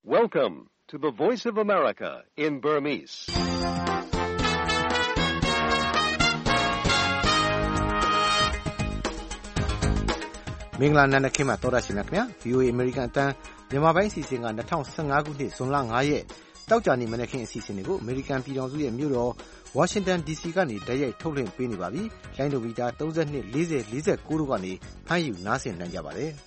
Welcome to the Voice of America in Burmese. ။မင်္ဂလာနံနက်ခင်းမှာတော်ရရှိမြခင်ဗျာ VOA American အတန်းမြန်မာပိုင်းအစီအစဉ်က2015ခုနှစ်ဇွန်လ9ရက်တောက်ကြနေမနက်ခင်းအစီအစဉ်တွေကို American ပြည်ထောင်စုရဲ့မြို့တော် Washington DC ကနေတိုက်ရိုက်ထုတ်လွှင့်ပေးနေပါပြီ။လိုင်းဒိုမီတာ32 40 49တို့ကနေဖမ်းယူနားဆင်နိုင်ကြပါတယ်။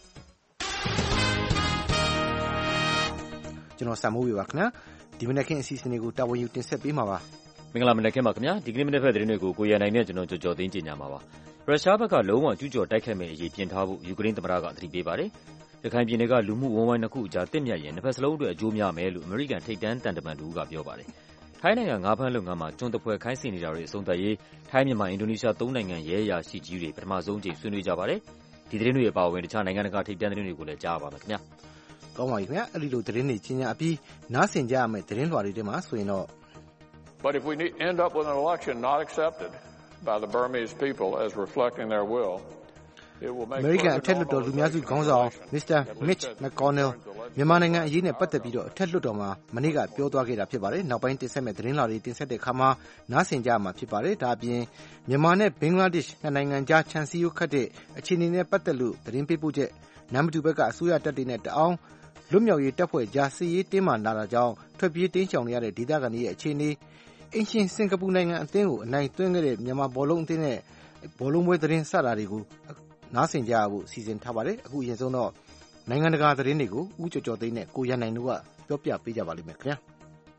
ကျွန်တော်စံမိုးဝေပါခင်ဗျာဒီမနက်ခင်းအစီအစဉ်တွေကိုတာဝန်ယူတင်ဆက်ပေးမှာပါ။မင်္ဂလာမနက်ခင်းပါခင်ဗျာဒီကနေ့မနက်ဖက်သတင်းတွေကိုကိုရန်နိုင်နဲ့ကျွန်တော်ကြော်သိန်းကြင်ညာမှာပါ။ရုရှားဘက်ကလုံးဝကျူးကျော်တိုက်ခိုက်မယ့်အရေးပြင်ထားဖို့ယူကရိန်းသမ္မတကသတိပေးပါတယ်။ရခိုင်ပြည်နယ်ကလူမှုဝန်ဝိုင်းနှစ်ခုအကြားတစ်မြတ်ရင်နှစ်ဖက်စလုံးအတွက်အကျိုးများမယ်လို့အမေရိကန်ထိပ်တန်းတန်တမန်တို့ကပြောပါတယ်။ထိုင်းနိုင်ငံငါးဖမ်းလုပ်ငန်းမှာကျွန်းတပွဲခိုင်းစေနေတာတွေအဆုံးသတ်ရေးထိုင်းမြန်မာအင်ဒိုနီးရှားသုံးနိုင်ငံရဲအရာရှိကြီးတွေပထမဆုံးကြိမ်ဆွေးနွေးကြပါတယ်။ဒီသတင်းတွေအပါအဝင်တခြားနိုင်ငံတကာထိပ်တန်းသတင်းတွေကိုလည်းကြားပါမယ်ခင်ဗျာ။ကောင်းပါပြီခင်ဗျာအဲ့ဒီလိုသတင်းတွေချင်းညာအပြီးနားဆင်ကြရမယ့်သတင်းလွှာတွေထဲမှာဆိုရင်တော့ But if we end up with an election not accepted by the Burmese people as reflecting their will, it will make American အထက်လွှတ်တော်လူများစုခေါင်းဆောင် Mr. Mitch McConnell မြန်မာနိုင်ငံအရေးနဲ့ပတ်သက်ပြီးတော့အထက်လွှတ်တော်မှာမနေ့ကပြောသွားခဲ့တာဖြစ်ပါတယ်။နောက်ပိုင်းတင်ဆက်မဲ့သတင်းလာတွေတင်ဆက်တဲ့အခါမှာနားဆင်ကြမှာဖြစ်ပါတယ်။ဒါအပြင်မြန်မာနဲ့ဘင်္ဂလားဒေ့ရှ်နှစ်နိုင်ငံကြားခြံစည်းရိုးခတ်တဲ့အခြေအနေနဲ့ပတ်သက်လို့သတင်းပေးပို့ချက်နံပါတ်2ဘက်ကအစိုးရတပ်တွေနဲ့တအောင်လွတ်မြောက်ရေးတပ်ဖွဲ့ကြားစစ်ရေးတင်းမာလာတာကြောင့်ထွက်ပြေးတင်းရှောင်နေရတဲ့ဒေသခံတွေရဲ့အခြေအနေအင်ရှင်စင်ကာပူနိုင်ငံအသင်းကိုအနိုင်သွင်းခဲ့တဲ့မြန်မာဘောလုံးအသင်းနဲ့ဘောလုံးပွဲသတင်းစတာတွေကိုနားဆင်ကြရဖို့စီစဉ်ထားပါတယ်။အခုအရင်ဆုံးတော့နိုင်ငံတကာသတင်းတွေကိုဦးကျော်ကျော်သိန်းနဲ့ကိုရန်နိုင်တို့ကပြောပြပေးကြပါလိမ့်မယ်ခင်ဗျာ။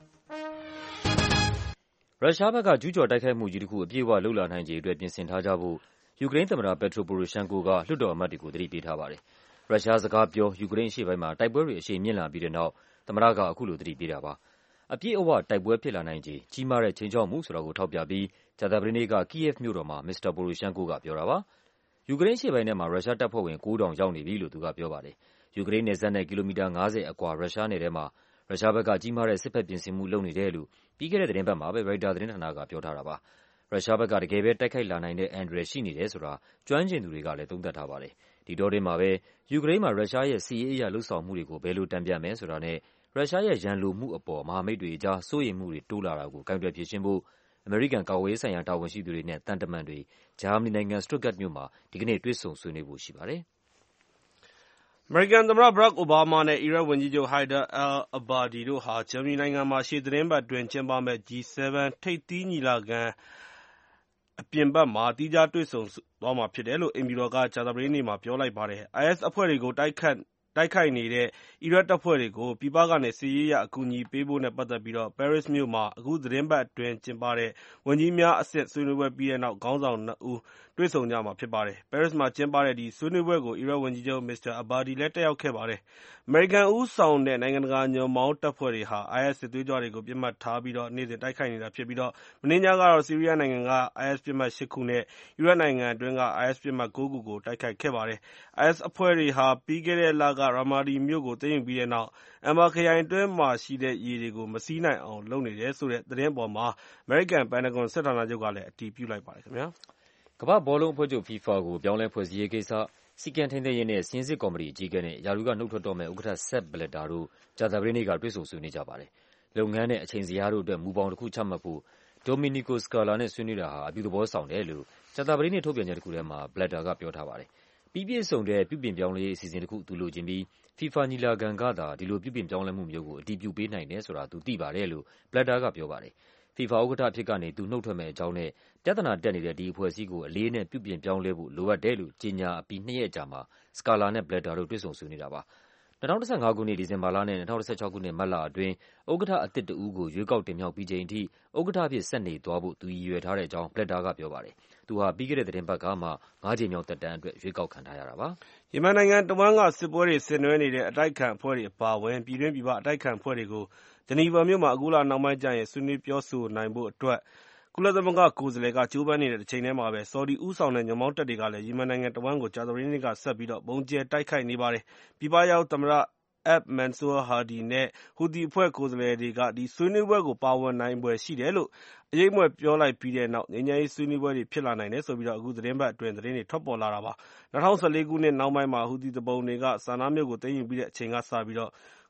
ရုရှားဘက်ကကျူးကျော်တိုက်ခိုက်မှုကြီးတစ်ခုအပြည့်အဝလှုပ်လာနိုင်ခြေအတွက်ပြင်ဆင်ထားကြဖို့ယူကရိန်းသမ္မတပက်ထရိုပိုရိုရှန်ကိုကလွှတ်တော်အမတ်တွေကိုသတိပေးထားပါတယ်။ရုရှားစကားပြောယူကရိန်းအရှေ့ပိုင်းမှာတိုက်ပွဲတွေအရှိန်မြင့်လာပြီးတဲ့နောက်သမ္မတကအခုလိုသတိပေးတာပါ။အပြည့်အဝတိုက်ပွဲဖြစ်လာနိုင်ခြေကြီးမားတဲ့ချိန်ချောက်မှုဆိုတာကိုထောက်ပြပြီးကြာသပတေးနေ့ကကီယက်မြို့တော်မှာမစ္စတာပိုရိုရှန်ကိုကပြောတာပါ။ယူကရိန်းအရှေ့ပိုင်းထဲမှာရုရှားတပ်ဖွဲ့ဝင်9000ရောက်နေပြီလို့သူကပြောပါတယ်။ယူကရိန်းနယ်စပ်နဲ့ကီလိုမီတာ50အကွာရုရှားနယ်ထဲမှာရုရှားဘက်ကကြီးမားတဲ့စစ်ဘက်ပြင်ဆင်မှုလုပ်နေတယ်လို့ပြီးခဲ့တဲ့သတင်းပတ်မှာပဲရိုက်တာသတင်းဌာနကပြောထားတာပါ။ရုရှားဘက်ကတကယ်ပဲတိုက်ခိုက်လာနိုင်တဲ့အန္တရာယ်ရှိနေတယ်ဆိုတာကျွမ်းကျင်သူတွေကလည်းသုံးသပ်ထားပါတယ်။ဒီတောတွင်းမှာပဲယူကရိန်းမှာရုရှားရဲ့စစ်ရေးအရာလှုပ်ဆောင်မှုတွေကိုဘယ်လိုတန်ပြန်မယ်ဆိုတာနဲ့ရုရှားရဲ့ရန်လိုမှုအပေါ်မဟာမိတ်တွေအကြားစိုးရိမ်မှုတွေတိုးလာတာကိုကိုင်တွယ်ဖြေရှင်းဖို့အမေရိကန်ကာကွယ်ရေးဆိုင်ရာတာဝန်ရှိသူတွေနဲ့တန်တမန်တွေဂျာမနီနိုင်ငံစတွတ်ဂတ်မြို့မှာဒီကနေ့တွေ့ဆုံဆွေးနွေးဖို့ရှိပါတယ်။အမေရိကန်သမ္မတဘရက်အိုဘားမားနဲ့အီရတ်ဝန်ကြီးချုပ်ဟိုင်ဒါအယ်လ်အဘာဒီတို့ဟာဂျာမနီနိုင်ငံမှာရှေ့သီတင်းပတ်အတွင်းကျင်းပမယ့် G7 ထိပ်သီးညီလာခံအပြင်ဘက်မှာသီးခြားတွေ့ဆုံသွားမှာဖြစ်တယ်လို့အိမ်ဖြူတော်ကကြာသပတေးနေ့မှာပြောလိုက်ပါတယ်။ IS အဖွဲ့တွေကိုတိုက်ခိုက်နေတဲ့အီရတ်တပ်ဖွဲ့တွေကိုပြည်ပကနေစစ်ရေးအရအကူအညီပေးဖို့နဲ့ပတ်သက်ပြီးပဲရစ်မြို့မှာအခုသတင်းပတ်အတွင်းကျင်းပတဲ့ဝန်ကြီးများအဆင့်ဆွေးနွေးပွဲပြီးတဲ့နောက်ခေါင်းဆောင်နှစ်ဦးတွေ့ဆုံကြမှာဖြစ်ပါတယ်။ပဲရစ်မှာကျင်းပတဲ့ဒီဆွေးနွေးပွဲကိုအီရတ်ဝန်ကြီးချုပ်မစ္စတာအဘာဒီလည်းတက်ရောက်ခဲ့ပါတယ်။အမေရိကန်ဦးဆောင်တဲ့နိုင်ငံတကာညွန့်ပေါင်းတပ်ဖွဲ့တွေဟာ IS စစ်သွေးကြွတွေကိုပစ်မှတ်ထားပြီးနေ့စဉ်တိုက်ခိုက်နေတာဖြစ်ပြီးမနေ့ညကတော့ဆီးရီးယားနိုင်ငံက IS ပစ်မှတ်8ခုနဲ့အီရတ်နိုင်ငံအတွင်းက IS ပစ်မှတ်9ခုကိုတိုက်ခိုက်ခဲ့ပါတယ်။ IS အဖွဲ့တွေဟာပြီးခဲ့တဲ့လကရာမာဒီမြို့ကိုသိမ်းယူပြီးတဲ့နောက်အမ်ဘာခရိုင်အတွင်းမှာရှိတဲ့ရေတွေကိုမစီးနိုင်အောင်လုပ်နေတယ်ဆိုတဲ့သတင်းအပေါ်မှာအမေရိကန်ပန်တဂွန်စစ်ဌာနချုပ်ကလည်းအတည်ပြုလိုက်ပါတယ်ခင်ဗျာ။ကမ္ဘာ့ဘောလုံးအဖွဲ့ချုပ် FIFA ကိုပြောင်းလဲဖွဲ့စည်းရေးကိစ္စစည်းကမ်းထိန်းသိမ်းရေးနဲ့စည်းစစ်ကော်မတီအကြီးအကဲနဲ့ရာထူးကနှုတ်ထွက်တော့မယ့်ဥက္ကဋ္ဌ Sepp Blatter တို့ကြာသပတေးနေ့ကတွေ့ဆုံဆွေးနွေးကြပါတယ်။လုပ်ငန်းနဲ့အချိန်ဇယားတို့အတွက်မူဘောင်တစ်ခုချမှတ်ဖို့Domenico Scala နဲ့ဆွေးနွေးတာဟာအပြုသဘောဆောင်တယ်လို့ကြာသပတေးနေ့ထုတ်ပြန်ချက်တစ်ခုထဲမှာ Blatter ကပြောထားပါတယ်။ပြီးပြည့်စုံတဲ့ပြုပြင်ပြောင်းလဲရေးအစီအစဉ်တစ်ခုသူလိုချင်ပြီး FIFA ညီလာခံကသာဒီလိုပြုပြင်ပြောင်းလဲမှုမျိုးကိုအတည်ပြုပေးနိုင်တယ်ဆိုတာသူသိပါတယ်လို့ Blatter ကပြောပါတယ်။ FIFA ဥက္ကဋ္ဌအဖြစ်ကနေသူနှုတ်ထွက်မယ့်အကြောင်းနဲ့ပြဿနာတက်နေတဲ့ဒီအဖွဲ့အစည်းကိုအလေးနဲ့ပြုပြင်ပြောင်းလဲဖို့လိုအပ်တယ်လို့ကြေညာအပြီး2ရက်အကြာမှာ Scala နဲ့ Blatter တို့တွေ့ဆုံဆွေးနွေးတာပါ။2015ခုနှစ်ဒီဇင်ဘာလနဲ့2016ခုနှစ်မတ်လအတွင်းဥက္ကဋ္ဌအသစ်တဦးကိုရွေးကောက်တင်မြှောက်ပြီးချိန်ထိဥက္ကဋ္ဌအဖြစ်ဆက်နေသွားဖို့သူရည်ရွယ်ထားတဲ့အကြောင်း Blatter ကပြောပါတယ်။သူဟာပြီးခဲ့တဲ့သတင်းပတ်ကမှ9ကြိမ်မြောက်သက်တမ်းအတွက်ရွေးကောက်ခံထားရတာပါ။ယီမန်နိုင်ငံတဝန်းကစစ်ပွဲတွေဆင်နွှဲနေတဲ့အတိုက်အခံအဖွဲ့တွေအပါအဝင်ပြည်တွင်းပြည်ပအတိုက်အခံအဖွဲ့တွေကိုဂျနီဗာမြို့မှာအခုလနောက်ပိုင်းကျရင်ဆွေးနွေးပြောဆိုနိုင်ဖို့အတွက်ကုလသမဂ္ဂကိုယ်စားလှယ်ကကြိုးပမ်းနေတဲ့တစ်ချိန်တည်းမှာပဲဆော်ဒီဦးဆောင်တဲ့ညွန့်ပေါင်းတပ်တွေကလည်းယီမန်နိုင်ငံတဝန်းကိုကြာသပတေးနေ့ကဆက်ပြီးဗုံးကြဲတိုက်ခိုက်နေပါတယ်။ပြည်ပရောက်သမ္မတAbd Mansour Hadi နဲ့ဟူသီအဖွဲ့ကိုယ်စားလှယ်တွေကဒီဆွေးနွေးပွဲကိုပါဝင်နိုင်ဖွယ်ရှိတယ်လို့အရိပ်မြွက်ပြောလိုက်ပြီးတဲ့နောက်ငြိမ်းချမ်းရေးဆွေးနွေးပွဲတွေဖြစ်လာနိုင်တယ်ဆိုပြီးအခုသတင်းပတ်အတွင်းသတင်းတွေထွက်ပေါ်လာတာပါ။2014ခုနှစ်နောက်ပိုင်းမှာဟူသီသူပုန်တွေကဆာနားမြို့ကိုသိမ်းယူပြီးတဲ့အချိန်ကစပြီး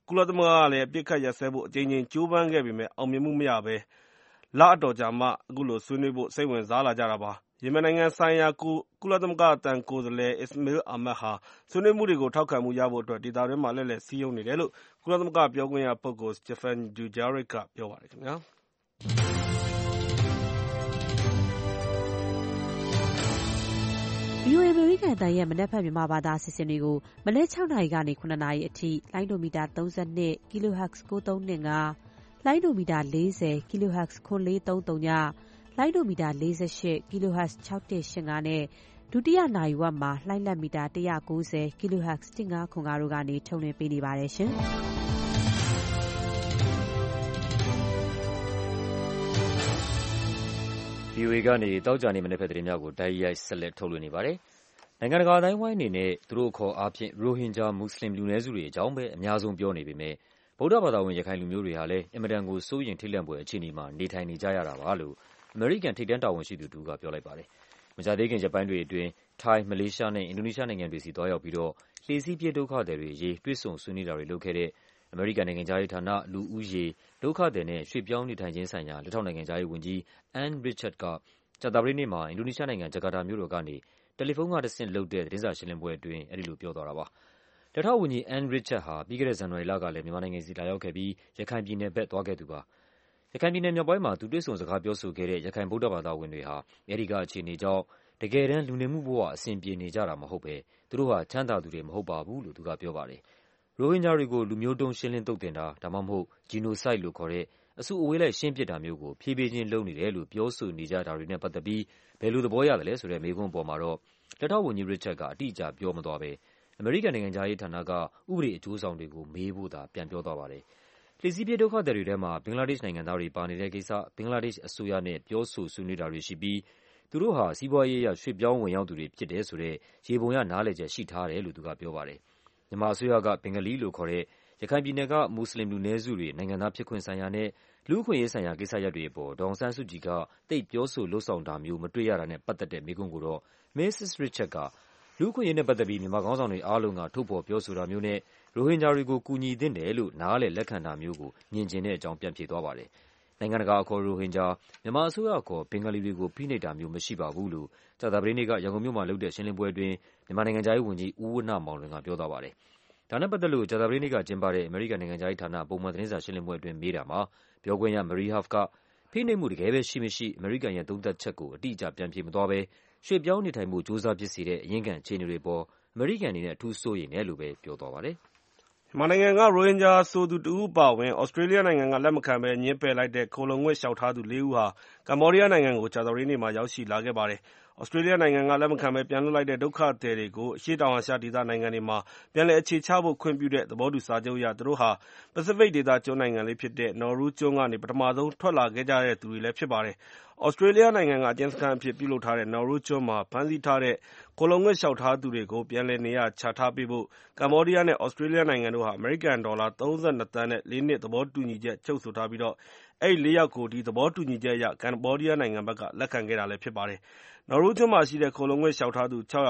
ကုလသမဂ္ဂကလည်းအပစ်အခတ်ရပ်စဲဖို့အကြိမ်ကြိမ်ကြိုးပမ်းခဲ့ပေမယ့်အောင်မြင်မှုမရဘဲလအတော်ကြာမှအခုလိုဆွေးနွေးဖို့စိတ်ဝင်စားလာကြတာပါ။ယီမင်နိုင်ငံဆိုင်ရာကုလသမဂ္ဂအသံကိုယ်စားလှယ် Ismail Ahmad ဟာဆွေးနွေးမှုတွေကိုထောက်ခံမှုရဖို့အတွက်ဒေသတွင်းမှာလှည့်လည်စည်းရုံးနေတယ်လို့ကုလသမဂ္ဂပြောခွင့်ရပုဂ္ဂိုလ် Stéphane Dujarric ကပြောပါတယ်ခင်ဗျာ။ VOA အမေရိကန်အသံရဲ့မနက်ဖြန်မြန်မာဘာသာအစီအစဉ်တွေကိုမနက် 6 နာရီကနေ 9 နာရီအထိလိုင်းဒိုမီတာ 32 kHz 9325 လိုင်းဒိုမီတာ 40 kHz 9430 လိုင်းဒိုမီတာ 48 kHz 6185 နဲ့ဒုတိယနာရီဝက်မှာလှိုင်းလက်မီတာ 190 kHz 1505 တို့ကနေထုတ်လွှင့်ပေးနေပါတယ်ရှင်။ VOA ကနေတောက်ကြနေမနေ့ဖက်သတင်းများကိုတိုက်ရိုက်ဆက်လက်ထုတ်လွှင့်နေပါတယ်။နိုင်ငံတကာအတိုင်းဝိုင်းအနေနဲ့သူတို့အခေါ်အားဖြင့်ရိုဟင်ဂျာမွတ်စလင်လူနည်းစုတွေအကြောင်းပဲအများဆုံးပြောနေပေမဲ့ဗုဒ္ဓဘာသာဝင်ရခိုင်လူမျိုးတွေဟာလည်းအင်မတန်ကိုစိုးရိမ်ထိတ်လန့်ဖွယ်အခြေအနေမှာနေထိုင်နေကြရတာပါလို့အမေရိကန်ထိပ်တန်းတာဝန်ရှိသူတူကပြောလိုက်ပါတယ်။မကြာသေးခင်ရက်ပိုင်းတွေအတွင်းထိုင်း၊မလေးရှားနဲ့အင်ဒိုနီးရှားနိုင်ငံတွေစီသွားရောက်ပြီးတော့လှေစီးပြေးဒုက္ခသည်တွေအရေးတွေ့ဆုံဆွေးနွေးတာတွေလုပ်ခဲ့တဲ့အမေရိကန်နိုင်ငံခြားရေးဌာနလူဦးရေဒုက္ခသည်နဲ့ရွှေ့ပြောင်းနေထိုင်ခြင်းဆိုင်ရာလက်ထောက်နိုင်ငံခြားရေးဝန်ကြီး Ann Richard ကကြာသပတေးနေ့မှာအင်ဒိုနီးရှားနိုင်ငံဂျကာတာမြို့တော်ကနေတယ်လီဖုန်းကတဆင့်လုပ်တဲ့သတင်းစာရှင်းလင်းပွဲအတွင်းအဲဒီလိုပြောသွားတာပါ။လက်ထောက်ဝန်ကြီး Ann Richard ဟာပြီးခဲ့တဲ့ဇန်နဝါရီလကလည်းမြန်မာနိုင်ငံစီလာရောက်ခဲ့ပြီးရခိုင်ပြည်နယ်ဘက်သွားခဲ့သူပါ။ရခိုင်ပြည်နယ်မြောက်ပိုင်းမှာသူတွေ့ဆုံစကားပြောဆိုခဲ့တဲ့ရခိုင်ဗုဒ္ဓဘာသာဝင်တွေဟာအဲဒီကအခြေအနေကြောင့်တကယ်တမ်းလူနေမှုဘဝအဆင်ပြေနေကြတာမဟုတ်ပဲသူတို့ဟာချမ်းသာသူတွေမဟုတ်ပါဘူးလို့သူကပြောပါတယ်။ရိုဟင်ဂျာတွေကိုလူမျိုးတုံးရှင်းလင်းသုတ်သင်တာဒါမှမဟုတ် genocide လို့ခေါ်တဲ့အစုအဝေးလိုက်ရှင်းပစ်တာမျိုးကိုဖြည်းဖြည်းချင်းလုပ်နေတယ်လို့ပြောဆိုနေကြတာတွေနဲ့ပတ်သက်ပြီးဘယ်လိုသဘောရသလဲဆိုတဲ့မေးခွန်းပေါ်မှာတော့လက်ထောက်ဝန်ကြီး Richard ကအတိအကျပြောမသွားဘဲအမေရိကန်နိုင်ငံခြားရေးဌာနကဥပဒေအကျိုးဆောင်တွေကိုမေးဖို့သာပြန်ပြောသွားပါတယ်။လှေစီးပြေးဒုက္ခသည်တွေထဲမှာဘင်္ဂလားဒေ့ရှ်နိုင်ငံသားတွေပါနေတဲ့ကိစ္စဘင်္ဂလားဒေ့ရှ်အစိုးရနဲ့ပြောဆိုဆွေးနွေးတာတွေရှိပြီးသူတို့ဟာစီးပွားရေးအရရွှေ့ပြောင်းဝင်ရောက်သူတွေဖြစ်တယ်ဆိုတဲ့ရေပုံရနားလည်ချက်ရှိထားတယ်လို့သူကပြောပါတယ်။မြန်မာအစိုးရကဘင်္ဂလီလို့ခေါ်တဲ့ရခိုင်ပြည်နယ်ကမွတ်စလင်လူနည်းစုတွေနိုင်ငံသားဖြစ်ခွင့်ဆိုင်ရာနဲ့လူ့အခွင့်အရေးဆိုင်ရာကိစ္စရပ်တွေအပေါ်ဒေါ်အောင်ဆန်းစုကြည်ကသိပ်ပြောဆိုလုပ်ဆောင်တာမျိုးမတွေ့ရတာနဲ့ပတ်သက်တဲ့မေးခွန်းကိုတော့ Mrs. Richard ကလူ့အခွင့်အရေးနဲ့ပတ်သက်ပြီးမြန်မာခေါင်းဆောင်တွေအားလုံးကထုတ်ဖော်ပြောဆိုတာမျိုးနဲ့ရိုဟင်ဂျာတွေကိုကူညီသင့်တယ်လို့နားလည်လက်ခံတာမျိုးကိုမြင်ချင်တဲ့အကြောင်းပြန်ဖြေသွားပါတယ်။နိုင်ငံတကာအခေါ်ရိုဟင်ဂျာမြန်မာအစိုးရအခေါ်ဘင်္ဂလီတွေကိုဖိနှိပ်တာမျိုးမရှိပါဘူးလို့ကြာသပတေးနေ့ကရန်ကုန်မြို့မှာလုပ်တဲ့ရှင်းလင်းပွဲအတွင်းမြန်မာနိုင်ငံခြားရေးဝန်ကြီးဦးဝဏ္ဏမောင်လွင်ကပြောသွားပါတယ်။ဒါနဲ့ပတ်သက်လို့ကြာသပတေးနေ့ကကျင်းပတဲ့အမေရိကန်နိုင်ငံခြားရေးဌာနပုံမှန်သတင်းစာရှင်းလင်းပွဲအတွင်းမေးတာမှာပြောခွင့်ရ Marie Harf ကဖိနှိပ်မှုတကယ်ပဲရှိမရှိအမေရိကန်ရဲ့သုံးသပ်ချက်ကိုအတိအကျပြန်ဖြေမသွားဘဲရွှေ့ပြောင်းနေထိုင်မှုစ조사ဖြစ်စေတဲ့အရင်းခံအခြေအနေတွေပေါ်အမေရိကန်အနေနဲ့အထူးစိုးရိမ်တယ်လို့ပဲပြောသွားပါတယ်။မြန်မာနိုင်ငံကရိုဟင်ဂျာဆိုသူတဦးအပါအဝင်သြစတြေးလျနိုင်ငံကလက်မခံဘဲငြင်းပယ်လိုက်တဲ့ခိုလှုံခွင့်လျှောက်ထားသူ 4 ဦးဟာကမ္ဘောဒီးယားနိုင်ငံကိုကြာသပတေးနေ့မှာရောက်ရှိလာခဲ့ပါတယ်။သြစတြေးလျနိုင်ငံကလက်မခံဘဲပြန်လွှတ်လိုက်တဲ့ဒုက္ခသည်တွေကိုအရှေ့တောင်အာရှဒေသနိုင်ငံတွေမှာပြန်လည်အခြေချဖို့ခွင့်ပြုတဲ့သဘောတူစာချုပ်အရသူတို့ဟာပစိဖိတ်ဒေသကျွန်းနိုင်ငံလေးဖြစ်တဲ့နော်ရူးကျွန်းကနေပထမဆုံးထွက်လာခဲ့ကြတဲ့သူတွေလည်းဖြစ်ပါတယ်။သြစတြေးလျနိုင်ငံကအကျဉ်းစခန်းအဖြစ်ပြုလုပ်ထားတဲ့နော်ရူးကျွန်းမှာဖမ်းဆီးထားတဲ့ခိုလှုံခွင့်လျှောက်ထားသူတွေကိုပြန်လည်နေရာချထားပေးဖို့ကမ္ဘောဒီးယားနဲ့သြစတြေးလျနိုင်ငံတို့ဟာအမေရိကန်ဒေါ်လာ32 သန်းနဲ့ 4 နှစ်သဘောတူညီချက်ချုပ်ဆိုထားပြီးအဲဒီ 4 ယောက်ကိုဒီသဘောတူညီချက်အရကမ္ဘောဒီးယားနိုင်ငံဘက်ကလက်ခံခဲ့တာလည်းဖြစ်ပါတယ်။နော်ရူးကျွန်းမှာရှိတဲ့ခိုလှုံခွင့်လျှောက်ထားသူ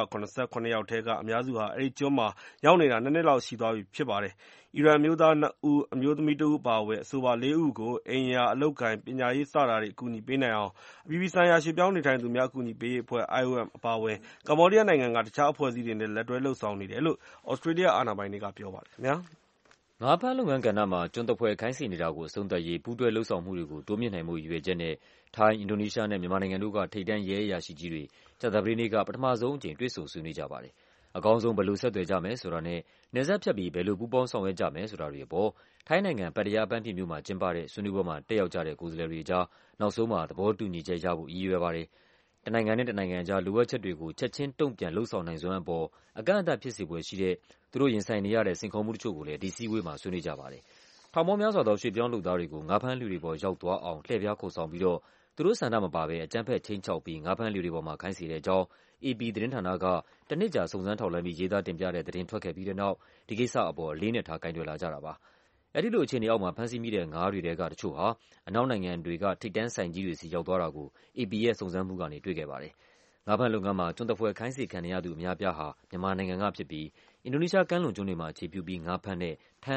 677 ယောက်ထဲကအများစုဟာအဲဒီကျွန်းမှာရောက်နေတာ2 နှစ်လောက်ရှိသွားပြီဖြစ်ပါတယ်။အီရန်အမျိုးသား 2 ဦးအမျိုးသမီး 1 ဦးအပါအဝင်အဆိုပါ 4 ဦးကိုအိမ်ယာအလုပ်အကိုင်ပညာရေးစတာတွေအကူအညီပေးနိုင်အောင်အပြည်ပြည်ဆိုင်ရာရွှေ့ပြောင်းနေထိုင်သူများအကူအညီပေးရေးအဖွဲ့ IOM အပါအဝင်ကမ္ဘောဒီးယားနိုင်ငံကတခြားအဖွဲ့အစည်းတွေနဲ့လက်တွဲလုပ်ဆောင်နေတယ်လို့သြစတြေးလျအာဏာပိုင်တွေကပြောပါတယ်ခင်ဗျာ။ငါးဖမ်းလုပ်ငန်းကဏ္ဍမှာကျွန်းသဖွယ်ခိုင်းစေနေတာကိုအဆုံးသတ်ရေးပူးတွဲလုပ်ဆောင်မှုတွေကိုတိုးမြှင့်နိုင်ဖို့ရည်ရွယ်ချက်နဲ့ထိုင်း၊အင်ဒိုနီးရှားနဲ့မြန်မာနိုင်ငံတို့ကထိပ်တန်းရဲအရာရှိကြီးတွေကြာသပတေးနေ့ကပထမဆုံးအကြိမ်တွေ့ဆုံဆွေးနွေးကြပါတယ်။အကောင်းဆုံးဘယ်လိုဆက်သွယ်ကြမယ်ဆိုတာနဲ့နယ်စပ်ဖြတ်ပြီးဘယ်လိုပူးပေါင်းဆောင်ရွက်ကြမယ်ဆိုတာတွေအပေါ်ထိုင်းနိုင်ငံပတ္တရားအပန်းဖြေမြို့မှာကျင်းပတဲ့ဆွေးနွေးပွဲမှာတက်ရောက်ကြတဲ့ကိုယ်စားလှယ်တွေအကြားနောက်ဆုံးမှာသဘောတူညီချက်ရဖို့ရည်ရွယ်ပါတယ်။တနိုင်ငံနဲ့တနိုင်ငံအကြားလိုအပ်ချက်တွေကိုချက်ချင်းတုံ့ပြန်လုပ်ဆောင်နိုင်စွမ်းအပေါ်အကန့်အသတ်ဖြစ်စေဖွယ်ရှိတဲ့သူတို့ရင်ဆိုင်နေရတဲ့စိန်ခေါ်မှုတချို့ကိုလည်းဒီစည်းဝေးမှာဆွေးနွေးကြပါတယ်။ထောင်ပေါင်းများစွာသောရွှေ့ပြောင်းလုပ်သားတွေကိုငါးဖမ်းလှေတွေပေါ်ရောက်သွားအောင်လှည့်ဖျားခေါ်ဆောင်ပြီးတော့သူတို့ဆန္ဒမပါဘဲအကြမ်းဖက်ခြိမ်းခြောက်ပြီးငါးဖမ်းလှေတွေပေါ်မှာခိုင်းစေတဲ့အကြောင်း AP သတင်းဌာနကတနှစ်ကြာစုံစမ်းထောက်လှမ်းပြီးရေးသားတင်ပြတဲ့သတင်းထွက်ခဲ့ပြီးတဲ့နောက်ဒီကိစ္စအပေါ်အလေးနက်ထားကိုင်တွယ်လာကြတာပါ။အဲဒီလိုအခြေအနေအောက်မှာဖမ်းဆီးမိတဲ့ငါးတွေထဲကတချို့ဟာအနောက်နိုင်ငံတွေကထိပ်တန်းဆိုင်ကြီးတွေဆီရောက်သွားတာကို AP ရဲ့စုံစမ်းမှုကနေတွေ့ခဲ့ပါတယ်။ငါးဖမ်းလုပ်ငန်းမှာကျွန်းသဖွယ်ခိုင်းစေခံနေရသူအများအပြားဟာမြန်မာနိုင်ငံကဖြစ်ပြီးအင်ဒိုနီးရှားကမ်းလွန်ကျွန်းတွေမှာအခြေပြုပြီးငါးဖမ်းတဲ့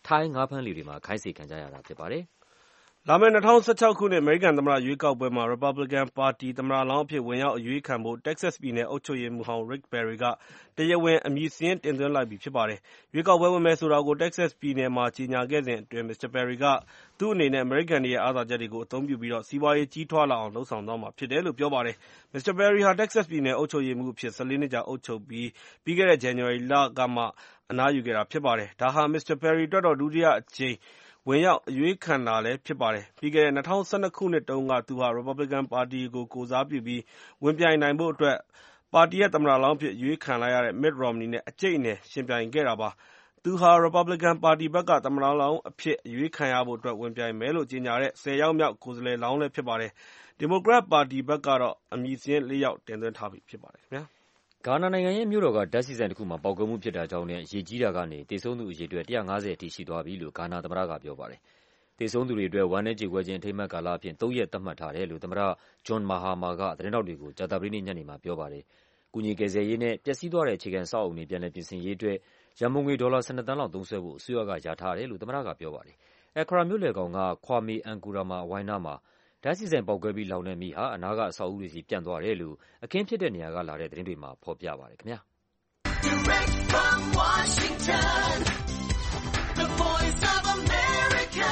ထိုင်းငါးဖမ်းလှေတွေမှာခိုင်းစေခံကြရတာဖြစ်ပါတယ်။လာမယ့်2016 ခုနှစ်အမေရိကန်သမ္မတရွေးကောက်ပွဲမှာ Republican ပါတီသမ္မတလောင်းအဖြစ်ဝင်ရောက်အရွေးခံဖို့ Texas ပြည်နယ်အုပ်ချုပ်ရေးမှူးဟောင်း Rick Perry က တရားဝင်အမည်စာရင်းတင်သွင်းလိုက်ပြီဖြစ်ပါတယ်။ ရွေးကောက်ပွဲဝင်မယ်ဆိုတာကို Texas ပြည်နယ်မှာကြေညာခဲ့စဉ်အတွင်း Mr. Perry က သူ့အနေနဲ့ အမေရိကန်တွေရဲ့အားသာချက်တွေကိုအသုံးပြုပြီး စီးပွားရေးကြီးထွားလာအောင်လုပ်ဆောင်သွားမှာဖြစ်တယ်လို့ ပြောပါတယ်။ Mr. Perry ဟာ Texas ပြည်နယ်အုပ်ချုပ်ရေးမှူးအဖြစ် 14 နှစ်ကြာအုပ်ချုပ်ပြီး ပြီးခဲ့တဲ့ ဇန်နဝါရီလကမှ အနားယူခဲ့တာဖြစ်ပါတယ်။ ဒါဟာ Mr. Perry အတွက်တော့ ဒုတိယအကြိမ်ဝင်ရောက်အရွေးခံတာလည်းဖြစ်ပါတယ်။ ပြီးခဲ့တဲ့ ၂၀၁၂ ခုနှစ်တုန်းက သူဟာ Republican ပါတီကိုကိုယ်စားပြုပြီး ဝင်ပြိုင်နိုင်ဖို့အတွက် ပါတီရဲ့သမ္မတလောင်းအဖြစ်အရွေးခံလိုက်ရတဲ့ Mitt Romney နဲ့ အကြိတ်အနယ်ယှဉ်ပြိုင်ခဲ့တာပါ။ သူဟာ Republican ပါတီဘက်က သမ္မတလောင်းအဖြစ်အရွေးခံရဖို့အတွက် ဝင်ပြိုင်မယ်လို့ကြေညာတဲ့ 10 ယောက်မြောက်ကိုယ်စားလှယ်လောင်းလည်းဖြစ်ပါတယ်။ ဒီမိုကရက်ပါတီဘက်ကတော့ အမည်စာရင်း 4 ယောက်တင်သွင်းထားပြီးဖြစ်ပါတယ်။ဂါနာနိုင်ငံရဲ့မြို့တော်ကဓာတ်ဆီဆိုင်တခုမှာပေါက်ကွဲမှုဖြစ်တာကြောင့်နဲ့ရေကြီးတာကနေသေဆုံးသူအရေအတွက် 150 အထိရှိသွားပြီလို့ ဂါနာသမ္မတကပြောပါတယ်။ သေဆုံးသူတွေအတွက်ဝမ်းနည်းကြေကွဲခြင်းအထိမ်းအမှတ်ကာလအဖြစ် 3 ရက်သတ်မှတ်ထားတယ်လို့သမ္မတ John Mahama ကသတင်းထောက်တွေကို ကြာသပတေးနေ့ညနေမှာပြောပါတယ်။ ကူညီကယ်ဆယ်ရေးနဲ့ ပျက်စီးသွားတဲ့အခြေခံအဆောက်အအုံတွေပြန်လည်ပြင်ဆင်ရေးအတွက် ရန်ပုံငွေဒေါ်လာ 12 သန်းလောက်သုံးစွဲဖို့ အစိုးရကလျာထားတယ်လို့ သမ္မတကပြောပါတယ်။ Accra မြို့လယ်ခေါင်က Kwame Nkrumah အဝိုင်းနားမှာ ဓာတ်ဆီဆိုင်ပေါက်ကွဲပြီးလောင်တဲ့မီးဟာ အနားကအဆောက်အဦးတွေဆီပြန့်သွားတယ်လို့ အခင်းဖြစ်တဲ့နေရာကလာတဲ့သတင်းတွေမှာဖော်ပြပါတယ်ခင်ဗျာ။ Direct from Washington, the voice of America,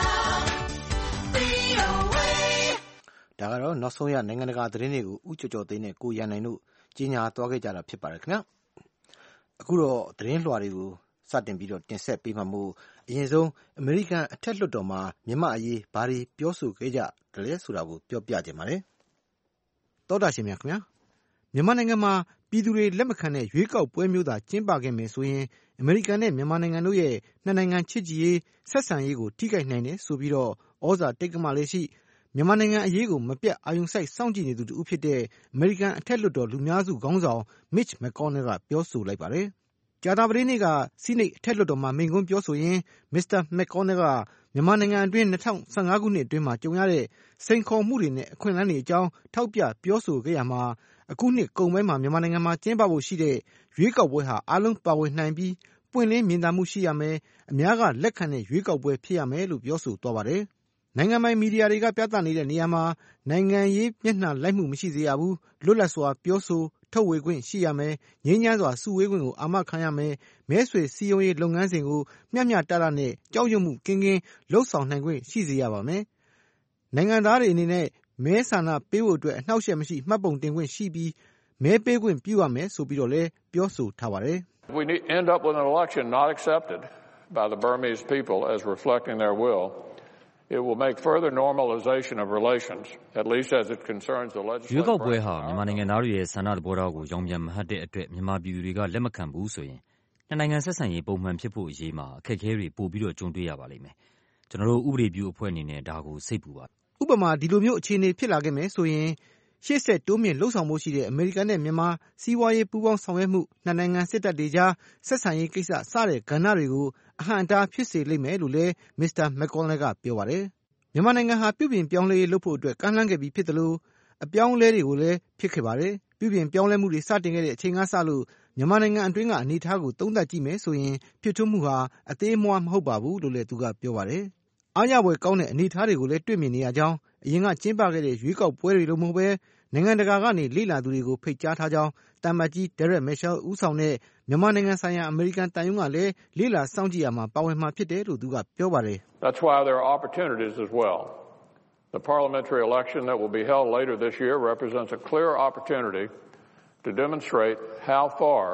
VOA. ဒါကတော့နောက်ဆုံးရနိုင်ငံတကာသတင်းတွေကိုဦးကျော်ကျော်သိန်းနဲ့ကိုရန်နိုင်တို့ကြီးညာသွားခဲ့ကြတာဖြစ်ပါတယ်ခင်ဗျာအခုတော့သတင်းလွှာတွေကိုစတင်ပြီးတော့တင်ဆက်ပေးမှာမို့အရင်ဆုံးအမေရိကန်အထက်လွှတ်တော်မှာမြန်မာအရေးဘာတွေပြောဆိုခဲ့ကြတယ်လဲဆိုတာကိုပြောပြကြပါမယ်သောတာရှင်များခင်ဗျာမြန်မာနိုင်ငံမှာပြည်သူတွေလက်မခံတဲ့ရွေးကောက်ပွဲမျိုးသာကျင်းပခဲ့မယ်ဆိုရင်အမေရိကန်နဲ့မြန်မာနိုင်ငံတို့ရဲ့နှစ်နိုင်ငံချစ်ကြည်ရေးဆက်ဆံရေးကိုထိခိုက်နိုင်တယ်ဆိုပြီးတော့ဩဇာတိတ်ကမလေးရှိမြန်မာနိုင်ငံအရေးကိုမပြတ်အာရုံစိုက်စောင့်ကြည့်နေသူတူဖြစ်တဲ့အမေရိကန်အထက်လွှတ်တော်လူများစုခေါင်းဆောင် Mitch McConnell ကပြောဆိုလိုက်ပါတယ်ကြာသပတေးနေ့ကဆီးနိတ်အထက်လွှတ်တော်မှာမိန့်ခွန်းပြောဆိုရင်း Mr. McConnell ကမြန်မာနိုင်ငံအတွင်း2015ခုနှစ်အတွင်းမှာကြုံရတဲ့စိန်ခေါ်မှုတွေနဲ့အခွင့်အလမ်းတွေအကြောင်းထောက်ပြပြောဆိုခဲ့ရမှာအခုနှစ်ကုန်ပိုင်းမှာမြန်မာနိုင်ငံမှာကျင်းပဖို့ရှိတဲ့ရွေးကောက်ပွဲဟာအားလုံးပါဝင်နိုင်ပြီးပွင့်လင်းမြင်သာမှုရှိရမယ်အများကလက်ခံတဲ့ရွေးကောက်ပွဲဖြစ်ရမယ်လို့ပြောဆိုသွားပါတယ်နိုင်ငံပိုင်မီဒီယာတွေကပြသနေတဲ့နေရာမှာနိုင်ငံရေးမျက်နှာလိုက်မှုမရှိစေရဘူးလွတ်လပ်စွာပြောဆိုထုတ်ဝေခွင့်ရှိရမယ်ငြိမ်းချမ်းစွာစုဝေးခွင့်ကိုအာမခံရမယ်မဲဆွယ်စည်းရုံးရေးလုပ်ငန်းစဉ်ကိုမျှမျှတတနဲ့ကြောက်ရွံ့မှုကင်းကင်းလှုပ်ဆောင်နိုင်ခွင့်ရှိစေရပါမယ်နိုင်ငံသားတွေအနေနဲ့မဲဆန္ဒပေးဖို့အတွက်အနှောက်အယှက်မရှိမှတ်ပုံတင်ခွင့်ရှိပြီးမဲပေးခွင့်ပြုရမယ်ဆိုပြီးတော့လည်းပြောဆိုထားပါတယ် If we end up with an election not accepted by the Burmese people as reflecting their will, it will make further normalization of relations, at least as it concerns the legislative branch. ရွေးကောက်ပွဲဟာမြန်မာနိုင်ငံသားတွေရဲ့ဆန္ဒသဘောထားကိုရောင်ပြန်မဟပ်တဲ့အတွက်မြန်မာပြည်သူတွေကလက်မခံဘူးဆိုရင်နှစ်နိုင်ငံဆက်ဆံရေးပုံမှန်ဖြစ်ဖို့အရေးမှာအခက်အခဲတွေပို့ပြီးတော့ကြုံတွေ့ရပါလိမ့်မယ်ကျွန်တော်တို့ဥပဒေပြုအဖွဲ့အနေနဲ့ဒါကိုစိတ်ပူပါဥပမာဒီလိုမျိုးအခြေအနေဖြစ်လာခဲ့မယ်ဆိုရင်ရှေ့ဆက်တိုးမြင့်လှုပ်ဆောင်ဖို့ရှိတဲ့အမေရိကန်နဲ့မြန်မာစီးပွားရေးပူးပေါင်းဆောင်ရွက်မှုနှစ်နိုင်ငံစစ်တပ်တွေကြားဆက်ဆံရေးကိစ္စစတဲ့ကဏ္ဍတွေကိုအဟန့်အတားဖြစ်စေလိမ့်မယ်လို့လည်း Mr. McConnell ကပြောပါတယ်မြန်မာနိုင်ငံဟာပြုပြင်ပြောင်းလဲရေးလုပ်ဖို့အတွက်ကမ်းလှမ်းခဲ့ပြီးဖြစ်တယ်လို့အပြောင်းအလဲတွေကိုလည်းဖြစ်ခဲ့ပါတယ်ပြုပြင်ပြောင်းလဲမှုတွေစတင်ခဲ့တဲ့အချိန်ကစလို့မြန်မာနိုင်ငံအတွင်းကအနေအထားကိုသုံးသပ်ကြည့်မယ်ဆိုရင်ဖြစ်ထွန်းမှုဟာအသေးအမွှားမဟုတ်ပါဘူးလို့လည်းသူကပြောပါတယ်အားရဖွယ်ကောင်းတဲ့အနေအထားတွေကိုလည်းတွေ့မြင်နေရကြောင်းအရင်ကကျင်းပခဲ့တဲ့ရွေးကောက်ပွဲတွေလိုမဟုတ်ဘဲနိုင်ငံတကာကနေလေ့လာသူတွေကိုဖိတ်ကြားထားကြောင်းတမ္ပတ်ကြီး Derek Mitchell ဦးဆောင်တဲ့မြန်မာနိုင်ငံဆိုင်ရာအမေရိကန်တန်ယုံကလည်းလေ့လာစောင့်ကြည့်ရမှာပါဝင်မှာဖြစ်တယ်လို့သူကပြောပါတယ် That's why there are opportunities as well. The parliamentary election that will be held later this year represents a clear opportunity to demonstrate how far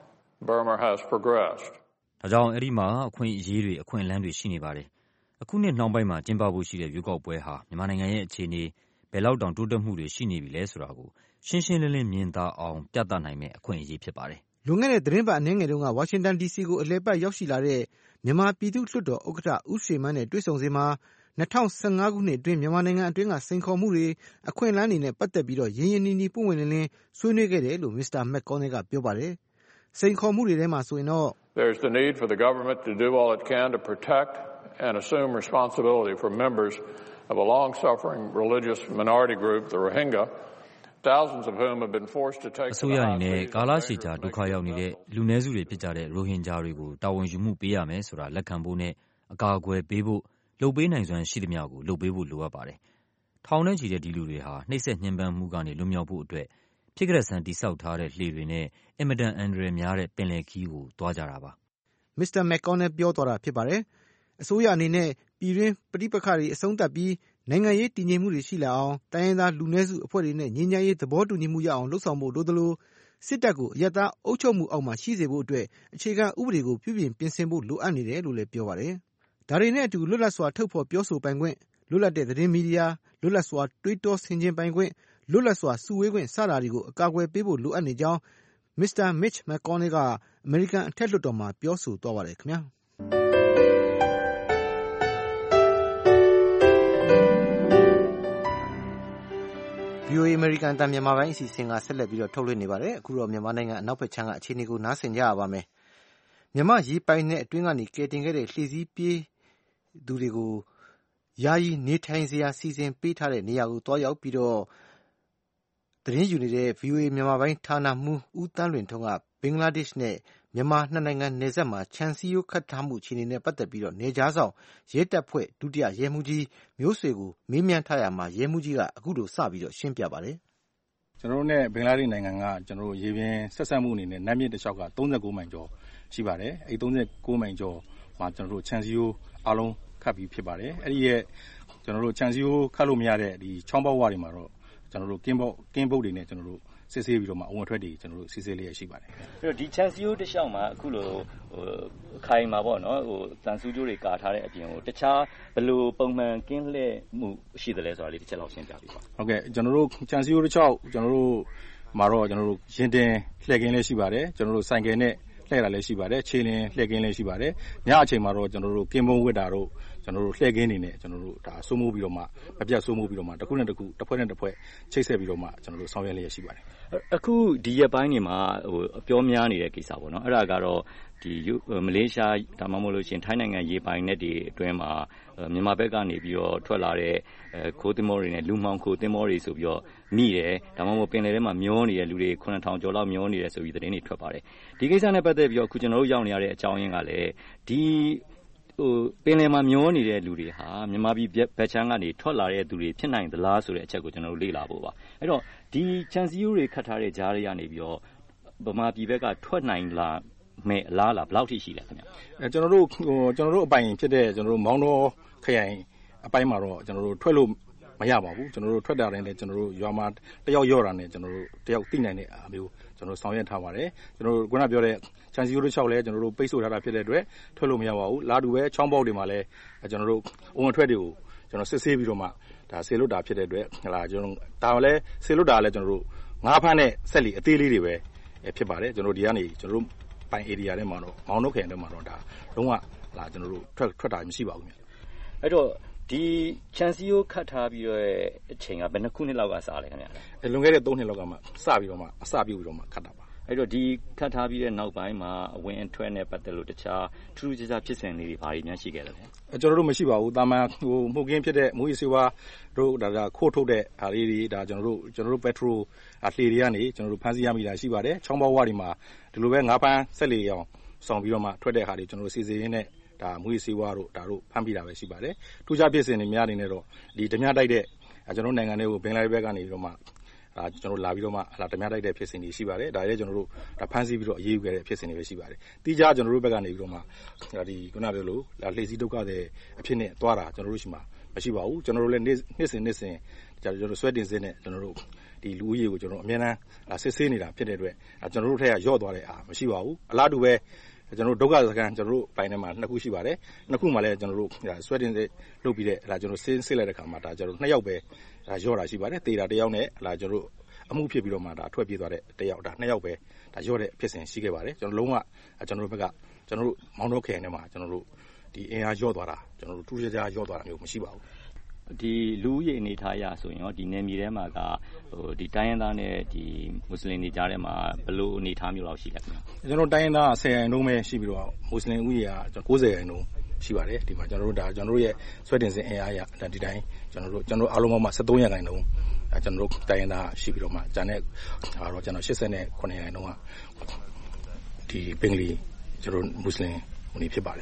Burma has progressed. ဒါကြောင့်အဲ့ဒီမှာအခွင့်အရေးတွေအခွင့်အလမ်းတွေရှိနေပါတယ်အခုနှစ်နှောင်းပိုင်းမှာကျင်းပဖို့ရှိတဲ့ရွေးကောက်ပွဲဟာမြန်မာနိုင်ငံရဲ့အခြေအနေဘယ်လောက်တောင်တိုးတက်မှုတွေရှိနေပြီလဲဆိုတာကိုရှင်းရှင်းလင်းလင်းမြင်သာအောင်ပြသနိုင်မယ့်အခွင့်အရေးဖြစ်ပါတယ်လွန်ခဲ့တဲ့သတင်းပတ်အနည်းငယ်တုန်းကဝါရှင်တန် DC ကိုအလည်ပတ်ရောက်ရှိလာတဲ့မြန်မာပြည်သူ့လွှတ်တော်ဥက္ကဋ္ဌဦးရွှေမန်းနဲ့တွေ့ဆုံစဉ်မှာ2015ခုနှစ်အတွင်းမြန်မာနိုင်ငံအတွင်းကစိန်ခေါ်မှုတွေအခွင့်အလမ်းတွေနဲ့ပတ်သက်ပြီးတော့ရင်းရင်းနှီးနှီးပွင့်ပွင့်လင်းလင်းဆွေးနွေးခဲ့တယ်လို့ Mr. McConnell ကပြောပါတယ်စိန်ခေါ်မှုတွေထဲမှာဆိုရင်တော့ There's the need for the government to do all it can to protect and assume responsibility for members of a long-suffering religious minority group, the Rohingya, thousands of whom have been forced to take အစိုးရအနေနဲ့ကာလရှည်ကြာဒုက္ခရောက်နေတဲ့လူနည်းစုတွေဖြစ်ကြတဲ့ရိုဟင်ဂျာတွေကိုတာဝန်ယူမှုပေးရမယ်ဆိုတာလက်ခံဖို့နဲ့အကာအကွယ်ပေးဖို့လုပ်ပေးနိုင်စွမ်းရှိသမျှကိုလုပ်ပေးဖို့လိုအပ်ပါတယ်။ထောင်နဲ့ချီတဲ့ဒီလူတွေဟာနှိပ်စက်ညှဉ်းပန်းမှုကနေလွတ်မြောက်ဖို့အတွက်ဖြစ်ကတတ်ဆန်းတည်ဆောက်ထားတဲ့လှေတွေနဲ့အင်မတန်အန္တရာယ်များတဲ့ပင်လယ်ခရီးကိုသွားကြတာပါ။ Mr. McConnell ပြောသွားတာဖြစ်ပါတယ်။အစိုးရအနေနဲ့ပြည်တွင်းပဋိပက္ခတွေအဆုံးသတ်ပြီးနိုင်ငံရေးတည်ငြိမ်မှုတွေရှိလာအောင်တိုင်းရင်းသားလူနည်းစုအဖွဲ့တွေနဲ့ငြိမ်းချမ်းရေးသဘောတူညီမှုရအောင်လုပ်ဆောင်ဖို့လိုသလိုစစ်တပ်ကိုအရပ်သားအုပ်ချုပ်မှုအောက်မှာရှိစေဖို့အတွက်အခြေခံဥပဒေကိုပြုပြင်ပြင်ဆင်ဖို့လိုအပ်နေတယ်လို့လည်းပြောပါတယ်။ဒါတွေနဲ့အတူလွတ်လပ်စွာထုတ်ဖော်ပြောဆိုပိုင်ခွင့်လွတ်လပ်တဲ့သတင်းမီဒီယာလွတ်လပ်စွာတွေးတောဆင်ခြင်ပိုင်ခွင့်လွတ်လပ်စွာစုဝေးခွင့်စတာတွေကိုအကာအကွယ်ပေးဖို့လိုအပ်နေကြောင်း Mr. Mitch McConnell ကအမေရိကန်အထက်လွှတ်တော်မှာပြောဆိုသွားပါတယ်ခင်ဗျာ။ VOA အမေရိကန်အသံမြန်မာပိုင်းအစီအစဉ်ကဆက်လက်ပြီးတော့ထုတ်လွှင့်နေပါတယ်။အခုတော့မြန်မာနိုင်ငံအနောက်ဘက်ခြမ်းကအခြေအနေကိုနားဆင်ကြရပါမယ်။မြန်မာရေပိုင်နယ်အတွင်းကနေကယ်တင်ခဲ့တဲ့လှေစီးပြေးသူတွေကိုယာယီနေထိုင်စရာစီစဉ်ပေးထားတဲ့နေရာကိုသွားရောက်ပြီးတော့သတင်းယူနေတဲ့ VOA မြန်မာပိုင်းဌာနမှူးဦးသန်းလွင်ထွန်းကဘင်္ဂလားဒေ့ရှ်နဲ့မြန်မာနှစ်နိုင်ငံနယ်စပ်မှာခြံစည်းရိုးခတ်ထားမှုအခြေအနေနဲ့ပတ်သက်ပြီးတော့နယ်ခြားဆောင်ရဲတပ်ဖွဲ့ဒုတိယရဲမှူးကြီးမျိုးဆွေကိုမေးမြန်းထားရမှာရဲမှူးကြီးကအခုလိုစပြီးတော့ရှင်းပြပါတယ်။ကျွန်တော်တို့နဲ့ဘင်္ဂလားဒေ့ရှ်နိုင်ငံကကျွန်တော်တို့ရေပြင်ဆက်ဆက်မှုအနေနဲ့နတ်မြစ်တစ်လျှောက်က39မိုင်ကျော်ရှိပါတယ်။အဲဒီ39မိုင်ကျော်မှာကျွန်တော်တို့ခြံစည်းရိုးအလုံးခတ်ပြီးဖြစ်ပါတယ်။အဲဒီရဲ့ကျွန်တော်တို့ခြံစည်းရိုးခတ်လို့မရတဲ့ဒီချောင်းပေါက်ဝတွေမှာတော့ကျွန်တော်တို့ကင်းဘုတ်တွေနဲ့ကျွန်တော်တို့စစ်ဆေးပြီးတော့မှအဝင်ထွက်တွေကျွန်တော်တို့စစ်ဆေးလေးရရှိပါတယ်။အဲ့တော့ဒီခြံစည်းရိုးတစ်လျှောက်မှာအခုလိုခိုင်မှာပေါ့နော်တန်ဆူးကြိုးတွေကာထားတဲ့အပြင်ကိုတခြားဘယ်လိုပုံမှန်ကင်းလှည့်မှုရှိတယ်လဲဆိုတာလေးတစ်ချက်လောက်ရှင်းပြပေးပါ။ဟုတ်ကဲ့ကျွန်တော်တို့ခြံစည်းရိုးတစ်လျှောက်ကျွန်တော်တို့မှာတော့ကျွန်တော်တို့ရင်တင်လှည့်ကင်းလေးရှိပါတယ်ကျွန်တော်တို့ဆိုင်ကယ်နဲ့လှည့်တာလည်းရှိပါတယ်ခြေလင်းလှည့်ကင်းလည်းရှိပါတယ်ညအချိန်မှာတော့ကျွန်တော်တို့ကင်းမုံဝစ်တာတို့ကျွန်တော်တို့လှည့်ကင်းနေနဲ့ကျွန်တော်တို့ဒါစိုးမိုးပြီးတော့မှမပြတ်စိုးမိုးပြီးတော့မှတစ်ခုနဲ့တစ်ခုတစ်ဖွဲ့နဲ့တစ်ဖွဲ့ချိတ်ဆက်ပြီးတော့မှကျွန်တော်တို့ဆောင်ရွက်လျက်ရှိပါတယ်အခုဒီရက်ပိုင်းတွေမှာအပြောများနေတဲ့ကိစ္စပေါ့နော်အဲ့ဒါကတော့ဒီမလေးရှားဒါမှမဟုတ်လို့ရှင်ထိုင်းနိုင်ငံရေပိုင်နယ်တွေအတွင်းမှာမြန်မာဘက်ကနေပြီးတော့ထွက်လာတဲ့ခိုးသင်္ဘောတွေနဲ့လူမှောင်ခိုသင်္ဘောတွေဆိုပြီးတော့မိတယ်ဒါမှမဟုတ်ပင်လယ်ထဲမှာမျောနေတဲ့လူတွေ9000ကျော်လောက်မျောနေတယ်ဆိုပြီးသတင်းတွေထွက်ပါတယ်ဒီကိစ္စနဲ့ပတ်သက်ပြီးတော့အခုကျွန်တော်တို့ရောက်နေရတဲ့အကြောင်းရင်းကလည်းဒီပင်လယ်မှာမျောနေတဲ့လူတွေဟာမြန်မာပြည်ဘက်ခြမ်းကနေထွက်လာတဲ့သူတွေဖြစ်နိုင်သလားဆိုတဲ့အချက်ကိုကျွန်တော်တို့လေ့လာဖို့ပါအဲ့တော့ဒီခြံစည်းရိုးတွေခတ်ထားတဲ့ကြားတွေကနေပြီးတော့ဗမာပြည်ဘက်ကထွက်နိုင်လားမဲ့အလားလားဘယ်လောက်ထိရှိလဲခင်ဗျကျွန်တော်တို့အပိုင်ဖြစ်တဲ့ကျွန်တော်တို့မောင်းတော်ခရိုင်အပိုင်းမှာတော့ကျွန်တော်တို့ထွက်လို့မရပါဘူးကျွန်တော်တို့ထွက်တာတိုင်းလည်းကျွန်တော်တို့ရွာမှာတယောက်ရော့တာနဲ့ကျွန်တော်တို့တယောက်သိနိုင်တဲ့အမျိုးကျွန်တော်ဆောင်ရွက်ထားပါတယ်ကျွန်တော်တို့ခုနပြောတဲ့ခြံစည်းရိုးတစ်လျှောက်လည်းကျွန်တော်တို့ပိတ်ဆို့ထားတာဖြစ်တဲ့အတွက်ထွက်လို့မရပါဘူးလာတူပဲချောင်းပေါက်တွေမှာလည်းကျွန်တော်တို့အဝင်ထွက်တွေကိုကျွန်တော်စစ်ဆေးပြီးတော့မှဒါဆေလွတ်တာဖြစ်တဲ့အတွက်ဟလာကျွန်တော်ဒါလည်းဆေလွတ်တာလည်းကျွန်တော်တို့ငါးဖမ်းတဲ့ဆက်လီအသေးလေးတွေပဲဖြစ်ပါတယ်ကျွန်တော်ဒီကနေကျွန်တော်တို့ပိုင် area ထဲမှာတော့မောင်းနှုတ်ခရိုင်ထဲမှာတော့ဒါလုံးဝလာကျွန်တော်တို့ထွက်တာမရှိပါဘူးခင်ဗျအဲ့တော့ဒီခြံစည်းရိုးခတ်ထားပြီးတော့အချိန်ကဘယ်နှစ်ခုနှစ်လောက်ကစလဲခင်ဗျလွန်ခဲ့တဲ့3နှစ်လောက်ကမှစပြီးတော့မှအစပြုပြီးတော့မှခတ်တာပါအဲ့တော့ဒီခတ်ထားပြီးတဲ့နောက်ပိုင်းမှာအဝင်အထွက်နဲ့ပတ်သက်လို့တခြားထူးထူးခြားခြားဖြစ်စဉ်လေးတွေဘာတွေများရှိခဲ့လဲခင်ဗျကျွန်တော်တို့မရှိပါဘူးတာမန်မှုကင်းဖြစ်တဲ့မူရီစေဝါတို့ဒါခိုးထုတ်တဲ့ဟာလေးတွေဒါကျွန်တော်တို့ပက်ထရိုလှေတွေကနေကျွန်တော်တို့ဖမ်းဆီးရမိတာရှိပါတယ်ချောင်းပေါက်ဝတွေမှာဒီလိုပဲငါးဖမ်းဆက်လေအောင်ဆောင်ပြီးတော့မှထွက်တဲ့ဟာတွေကျွန်တော်တို့စီစဉ်ရင်းနဲ့ဒါမူရီစေဝါတို့ဒါတို့ဖမ်းပြီးတာပဲရှိပါတယ်ထူးခြားဖြစ်စဉ်တွေများနေတော့ဒီဓမြတိုက်တဲ့ကျွန်တော်တို့နိုင်ငံတွေကိုဘင်္ဂလားဒေ့ရှ်ဘက်ကနေပြီးတော့မှကျွန်တော်လာပြီးတော့မှဓမြတိုက်တဲ့ဖြစ်စဉ်တွေရှိပါတယ်ဒါလည်းကျွန်တော်တို့ဒါဖမ်းဆီးပြီးတော့အရေးယူခဲ့တဲ့ဖြစ်စဉ်တွေပဲရှိပါတယ်တီးခြားကျွန်တော်တို့ဘက်ကနေပြီးတော့မှဒီခုနပြောလို့လှေစီးဒုက္ခတဲ့အဖြစ်နဲ့သွားတာကျွန်တော်တို့ရှိမှာမရှိပါဘူးကျွန်တော်တို့လည်းနှစ်စဉ်ကျွန်တော်တို့ဆွဲတင်စင်းနဲ့ကျွန်တော်တို့ဒီလူဦးရေကိုကျွန်တော်အများအားစစ်ဆေးနေတာဖြစ်တဲ့အတွက်ကျွန်တော်တို့ထက်ကရော့သွားတဲ့အားမရှိပါဘူးအလားတူပဲကျွန်တော်တို့ဒုက္ခစခန်းကျွန်တော်တို့ပိုင်းထဲမှာ2ခုရှိပါတယ်2ခုမှလည်းကျွန်တော်တို့ဆွဲတင်စစ်လုပ်ပြီးတဲ့ကျွန်တော်စစ်လိုက်တဲ့ခါမှာဒါကျွန်တော်2ယောက်ပဲရော့တာရှိပါတယ်တေတာ1ယောက်နဲ့ကျွန်တော်တို့အမှုဖြစ်ပြီးတော့မှဒါထွက်ပြေးသွားတဲ့1ယောက်ဒါ2ယောက်ပဲဒါရော့တဲ့ဖြစ်စဉ်ရှိခဲ့ပါတယ်ကျွန်တော်လုံးဝကျွန်တော်တို့ဘက်ကကျွန်တော်တို့မောင်းတော့ခရိုင်ထဲမှာကျွန်တော်တို့ဒီအင်အားရော့သွားတာကျွန်တော်တို့ထူးခြားရော့သွားတာမျိုးမရှိပါဘူးဒီလူဦးရေအနေထားရဆိုရင်ရောဒီနယ်မြေထဲမှာကဒီတိုင်းရင်းသားနဲ့ဒီမွတ်စလင်တွေကြားထဲမှာဘယ်လိုအနေထားမျိုးလောက်ရှိလဲခင်ဗျကျွန်တော်တိုင်းရင်းသား10ရာခိုင်နှုန်းပဲရှိပြီးတော့မွတ်စလင်ဦးရေက90ရာခိုင်နှုန်းရှိပါတယ်ဒီမှာကျွန်တော်တို့ရဲ့ဆွဲတင်စဉ်အင်အားရဒီတိုင်းကျွန်တော်အားလုံးပေါင်းမှာ73ရာခိုင်နှုန်းကျွန်တော်တို့တိုင်းရင်းသားရှိပြီးတော့မှဂျန်တဲ့တော့ကျွန်တော်89ရာခိုင်နှုန်းကဒီဘင်္ဂလီကျွန်တော်မွတ်စလင်ဦးနေဖြစ်ပါတယ်ဟ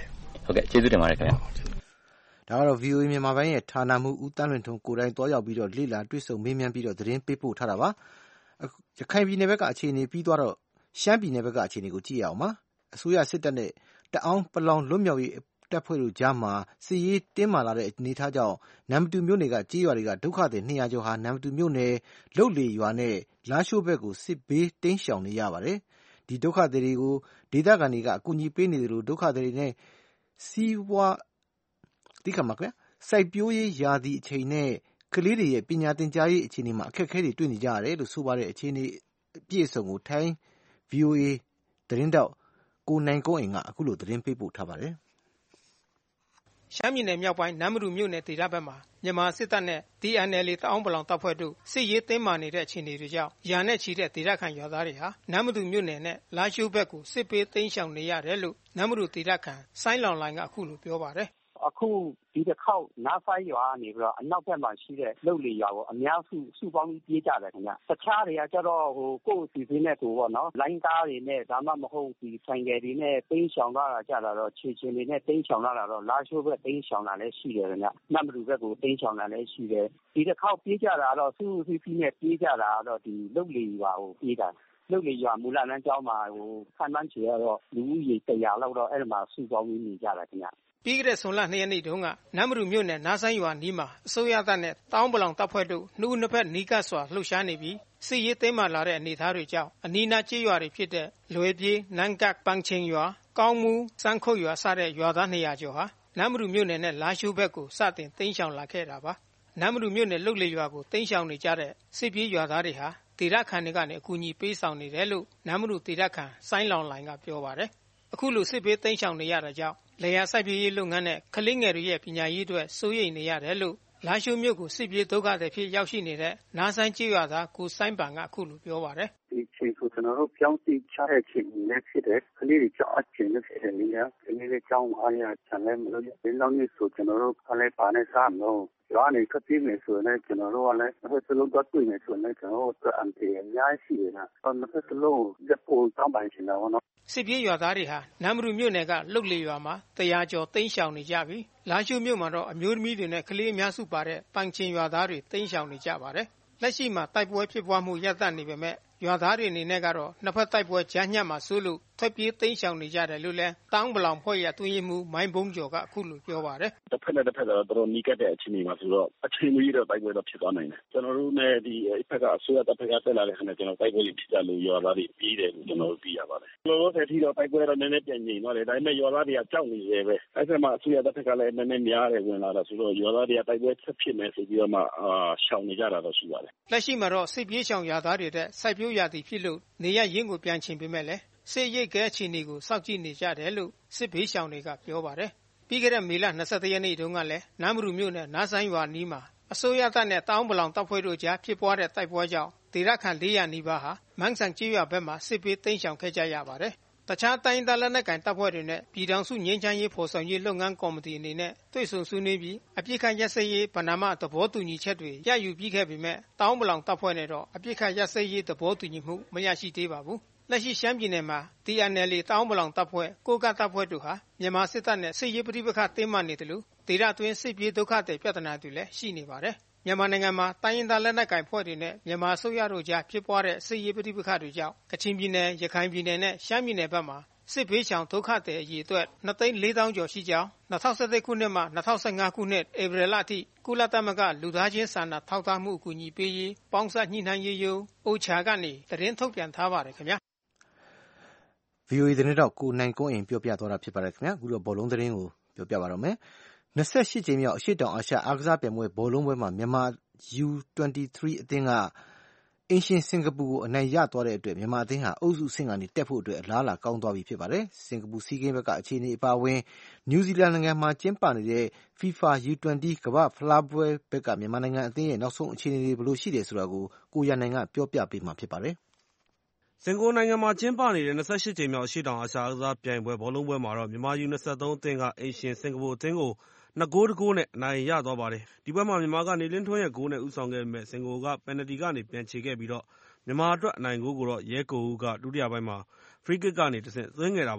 ဟုတ်ကဲ့ကျေးဇူးတင်ပါတယ်ခင်ဗျာဒါကတော့ VOA မြန်မာပိုင်းရဲ့ဌာနမှူးဦးတန်းလွင်ထွန်းကိုယ်တိုင်တွားရောက်ပြီးတော့လေ့လာတွေ့ဆုံမေးမြန်းပြီးတော့သတင်းပေးပို့ထားတာပါရခိုင်ပြည်နယ်ဘက်ကအခြေအနေပြီးသွားတော့ရှမ်းပြည်နယ်ဘက်ကအခြေအနေကိုကြည့်ရအောင်ပါအစိုးရစစ်တပ်နဲ့တအောင်းပလောင်လွတ်မြောက်ရေးတပ်ဖွဲ့တို့ကြားမှာစစ်ရေးတင်းမာလာတဲ့အနေအထားကြောင့်နမ်မတူမြို့နယ်ကကြေးရွာတွေကဒုက္ခသည်200ကျော်ဟာနမ်မတူမြို့နယ်လုတ်လေရွာနဲ့လားရှိုးဘက်ကိုစစ်ဘေးတိမ်းရှောင်နေရပါတယ်ဒီဒုက္ခသည်တွေကိုဒေသခံတွေကအကူအညီပေးနေတယ်လို့ဒုက္ခသည်တွေနဲ့စီးပွားတိခါမှာကွစိုက်ပျိုးရေးရာသီအချိန်နဲ့ကလေးတွေရဲ့ပညာသင်ကြားရေးအခြေအနေမှာအခက်အခဲတွေတွေ့နေကြရတယ်လို့ဆိုပါတယ်အခြေအနေအပြည့်အစုံကိုထိုင်း VOA သတင်းတောက်ကိုနိုင်ကုန်းအိမ်ကအခုလိုသတင်းပေးပို့ထားပါတယ်ရှမ်းပြည်နယ်မြောက်ပိုင်းနမ်မတူမြို့နယ်ဒေသဘက်မှာမြန်မာစစ်တပ်နဲ့ DNLA တအောင်းပလောင်တပ်ဖွဲ့တို့စစ်ရေးတင်းမာနေတဲ့အခြေအနေတွေကြောင့်ရာနဲ့ချီတဲ့ဒေသခံရွာသားတွေဟာနမ်မတူမြို့နယ်နဲ့လားရှိုးဘက်ကိုစစ်ပေးသိမ်းရှောင်နေရတယ်လို့နမ်မတူဒေသခံဆိုင်းလောင်လိုင်ကအခုလိုပြောပါတယ်အခုဒီတစ်ခေါက်နားဆိုင်ရွာနေပြီးတော့အနောက်ဘက်မှာရှိတဲ့လှုပ်လေရွာကိုအများစုပေါင်းပြီးပြေးကြတယ်ခင်ဗျတခြားတွေကကျတော့ကိုယ့်အစီအစဉ်နဲ့ကိုပေါ့နော်လိုင်းကားတွေနဲ့ဒါမှမဟုတ်ဒီဆိုင်ကယ်တွေနဲ့သိမ်းရှောင်လာတာကြတာတော့ခြေချင်းတွေနဲ့သိမ်းရှောင်လာတာတော့လာရှိုးဘက်သိမ်းရှောင်လာလည်းရှိတယ်ခင်ဗျနတ်မတူဘက်ကိုသိမ်းရှောင်လာလည်းရှိတယ်ဒီတစ်ခေါက်ပြေးကြတာတော့စုစုနဲ့ပြေးကြတာတော့ဒီလှုပ်လေရွာကိုပြေးတာလုတ်လေရွာမူလလမ်းကျောင်းမှာခန့်မှန်းချေရတော့လူဦးရေ100လောက်တော့အဲ့ဒီမှာစုပေါင်းပြီးနေကြတာခင်ဗျပြီးခဲ့တဲ့ဇွန်လ2ရက်နေ့တုန်းကနမ်မတူမြို့နယ်နားဆိုင်ရွာနီးမှာအစိုးရတပ်နဲ့တောင်းပလောင်တပ်ဖွဲ့တို့နှစ်ဖက်နီးကပ်စွာလှုပ်ရှားနေပြီးစစ်ရေးသိမ်းမှလာတဲ့အနေအထားတွေကြောင့်အနီးနားကျေးရွာတွေဖြစ်တဲ့လွယ်ပြေးနန်းကပ်ပန်းချင်းရွာကောင်းမူစန်းခုတ်ရွာစတဲ့ရွာသား200ကျော်ဟာနမ်မတူမြို့နယ်နဲ့လားရှိုးဘက်ကိုစတင်သိမ်းရှောင်လာခဲ့တာပါနမ်မတူမြို့နယ်လုတ်လေရွာကိုသိမ်းရှောင်နေကြတဲ့စစ်ပြေးရွာသားတွေဟာဒေသခံတွေကနေအကူအညီပေးဆောင်နေတယ်လို့နမ်မတူဒေသခံဆိုင်းလောင်လိုင်ကပြောပါတယ်အခုလိုစစ်ဘေးသိမ်းရှောင်နေရတာကြောင့်လယ်ယာစိုက်ပျိုးရေးလုပ်ငန်းနဲ့ကလေးငယ်တွေရဲ့ပညာရေးအတွက်စိုးရိမ်နေရတယ်လို့လားရှိုးမြို့ကိုစစ်ပြေးဒုက္ခသည်ဖြစ်ရောက်ရှိနေတဲ့နားဆိုင်ကျေးရွာသားကိုစိုင်းပန်ကအခုလိုပြောပါတယ်ဒီချိန်ကိုကျွန်တော်တို့ပြောင်းသိချတဲ့ချိန်နဲ့ဖြစ်တဲ့ကလေးတွေကြောက်အချင်းနဲ့ဖြစ်တဲ့နေရာကလေးတွေကြောင်းအားရချန်လဲမလို့ဒီလောက်နေဆိုကျွန်တော်တို့ကလည်းပါနေစားမလို့ရွာနေကတိနေဆိုရင်ကျွန်တော်တို့ကလည်းတစ်စလုံးတော့တွေ့နေဆိုရင်ကျွန်တော်တို့အန်တီအများကြီးရှိနေတာတစ်စလုံးရပ်ပေါ်တောင်းပန်ချင်တာပေါ့နော်စစ်ပြေးရွာသားတွေဟာနမ်မတူမြို့နယ်ကလုတ်လေရွာမှာ100ကျော်သိမ်းရှောင်နေကြပြီးလားရှိုးမြို့မှာတော့အမျိုးသမီးတွေနဲ့ကလေးအများစုပါတဲ့ပန်းချင်းရွာသားတွေသိမ်းရှောင်နေကြပါတယ်လက်ရှိမှာတိုက်ပွဲဖြစ်ပွားမှုရပ်တန့်နေပေမဲ့ရွာသားတွေအနေနဲ့ကတော့နှစ်ဖက်တိုက်ပွဲကြားညှပ်မှာစိုးလို့ထွက်ပြေးသိမ်းရှောင်နေကြတယ်လို့လဲတောင်းပလောင်ဖွဲ့ရအတွင်းမှုမိုင်းဘုံကျော်ကအခုလိုပြောပါတယ်တစ်ဖက်နဲ့တစ်ဖက်တော့တော်နီးကပ်တဲ့အခြေအနေမှာဆိုတော့အချိန်ကြီးတော့တိုက်ပွဲတော့ဖြစ်သွားနိုင်တယ်ကျွန်တော်တို့နဲ့ဒီအဖက်ကအစိုးရတပ်ဖက်ကတက်လာတဲ့ခါနဲ့ကျွန်တော်တိုက်ပွဲတွေဖြစ်ကြလို့ရွာသားတွေပြေးတယ်လို့ကျွန်တော်တို့သိရပါတယ်လောလောဆယ်ထိတော့တိုက်ပွဲတော့နည်းနည်းပြန်ငြိမ်သွားတယ်ဒါပေမဲ့ရွာသားတွေကကြောက်နေတယ်ပဲအဲ့ဆက်မှာအစိုးရတပ်ဖက်ကလည်းနည်းနည်းများတယ်ဝင်လာတာဆိုတော့ရွာသားတွေကတိုက်ပွဲဖြစ်မယ်ဆိုပြီးတော့မှရှောင်နေကြတာတော့ရှိပါတယ်လက်ရှိမှာတော့စစ်ပြေးရှောင်ရွာသားတွေတဲ့စိုက်ပျိုးရာသီဖြစ်လို့နေရရင်းကိုပြန်ချင်ပေမဲ့လည်းစစ်ရိတ်ကဲအခြေအနေကိုစောင့်ကြည့်နေကြတယ်လို့စစ်ဘေးရှောင်တွေကပြောပါတယ်ပြီးခဲ့တဲ့မေလ23ရက်နေ့တုန်းကလည်းနမ်မတူမြို့နယ်နားဆိုင်ရွာနီးမှာအစိုးရတပ်နဲ့တောင်းပလောင်တပ်ဖွဲ့တို့ကြားဖြစ်ပွားတဲ့တိုက်ပွဲကြောင့်ဒေသခံ400နီးပါးဟာမန်းဆန်ကျေးရွာဘက်မှာစစ်ဘေးသိမ်းရှောင်ခဲ့ကြရပါတယ်တခြားတိုင်းဒေသလက်နက်ကိုင်တပ်ဖွဲ့တွေနဲ့ပြည်ထောင်စုငြိမ်းချမ်းရေးဖော်ဆောင်ရေးလုပ်ငန်းကော်မတီအနေနဲ့တွေ့ဆုံဆွေးနွေးပြီးအပြစ်ခတ်ရပ်စဲရေးဗဏ္ဍာမသဘောတူညီချက်တွေရယူပြီးခဲ့ပေမဲ့တောင်းပလောင်တပ်ဖွဲ့နဲ့တော့အပြစ်ခတ်ရပ်စဲရေးသဘောတူညီမှုမရရှိသေးပါဘူးလက်ရှိရှမ်းပြည်နယ်မှာ DNLA တောင်းပလောင်တပ်ဖွဲ့ကိုကတပ်ဖွဲ့တို့ဟာမြန်မာစစ်တပ်နဲ့စစ်ရေးပဋိပက္ခတင်းမာနေတယ်လို့ဒေသတွင်းစစ်ပြေးဒုက္ခသည်ပြဿနာတွေလည်းရှိနေပါတယ်မြန်မာနိုင်ငံမှာတိုင်းရင်းသားလက်နက်ကိုင်ဖွဲ့တွေနဲ့မြန်မာအစိုးရတို့ကြားဖြစ်ပွားတဲ့စစ်ရေးပဋိပက္ခတွေကြောင့်ကချင်ပြည်နယ်ရခိုင်ပြည်နယ်နဲ့ရှမ်းပြည်နယ်ဘက်မှာစစ်ဘေးရှောင်ဒုက္ခသည်အရေအတွက် 2,400,000 ကျော်ရှိကြောင်း2017ခုနှစ်မှ2015ခုနှစ်ဧပြီလအထိကုလသမဂ္ဂလူသားချင်းစာနာထောက်ထားမှုအကူအညီပေးရေးပေါင်းစပ်ညှိနှိုင်းရေးရုံး OCHA ကနေသတင်းထုတ်ပြန်ထားပါတယ်ခင်ဗျာ VOA သတင်းတော့ကိုနိုင်ကုန်းအိမ်ပြောပြသွားတာဖြစ်ပါတယ်ခင်ဗျာအခုတော့ဘောလုံးသတင်းကိုပြောပြပါတော့မယ်28ကြိမ်မြောက်အရှေ့တောင်အာရှအားကစားပြိုင်ပွဲဘောလုံးပွဲမှာမြန်မာ U23 အသင်းကအင်ရှင်စင်ကာပူကိုအနိုင်ရသွားတဲ့အတွက်မြန်မာအသင်းဟာအုပ်စုအဆင့်ကနေတက်ဖို့အတွက်အလားအလာကောင်းသွားပြီဖြစ်ပါတယ်စင်ကာပူစီးဂိမ်းဘက်ကအခြေအနေအပါအဝင်နယူးဇီလန်နိုင်ငံမှာကျင်းပနေတဲ့ FIFA U20 ကမ္ဘာ့ဖလားပွဲဘက်ကမြန်မာနိုင်ငံအသင်းရဲ့နောက်ဆုံးအခြေအနေတွေဘယ်လိုရှိတယ်ဆိုတာကိုကိုရနိုင်ကပြောပြပေးမှာဖြစ်ပါတယ်စင်ကာပူနိုင်ငံမှာကျင်းပနေတဲ့28ကြိမ်မြောက်အရှေ့တောင်အာရှအားကစားပြိုင်ပွဲဘောလုံးပွဲမှာတော့မြန်မာ U23 အသင်းကအိမ်ရှင်စင်ကာပူအသင်းကို2-1နဲ့အနိုင်ရသွားပါတယ်။ဒီပွဲမှာမြန်မာကနေလင်းထွန်းရဲ့ဂိုးနဲ့ဦးဆောင်ခဲ့ပေမဲ့စင်ကာပူကပယ်နယ်တီကနေပြန်ချေခဲ့ပြီးတော့မြန်မာအတွက်အနိုင်ဂိုးကိုတော့ရဲကိုဦးကဒုတိယပိုင်းမှာ free kick ကနေတဆင့်သွင်းခဲ့တာပါ။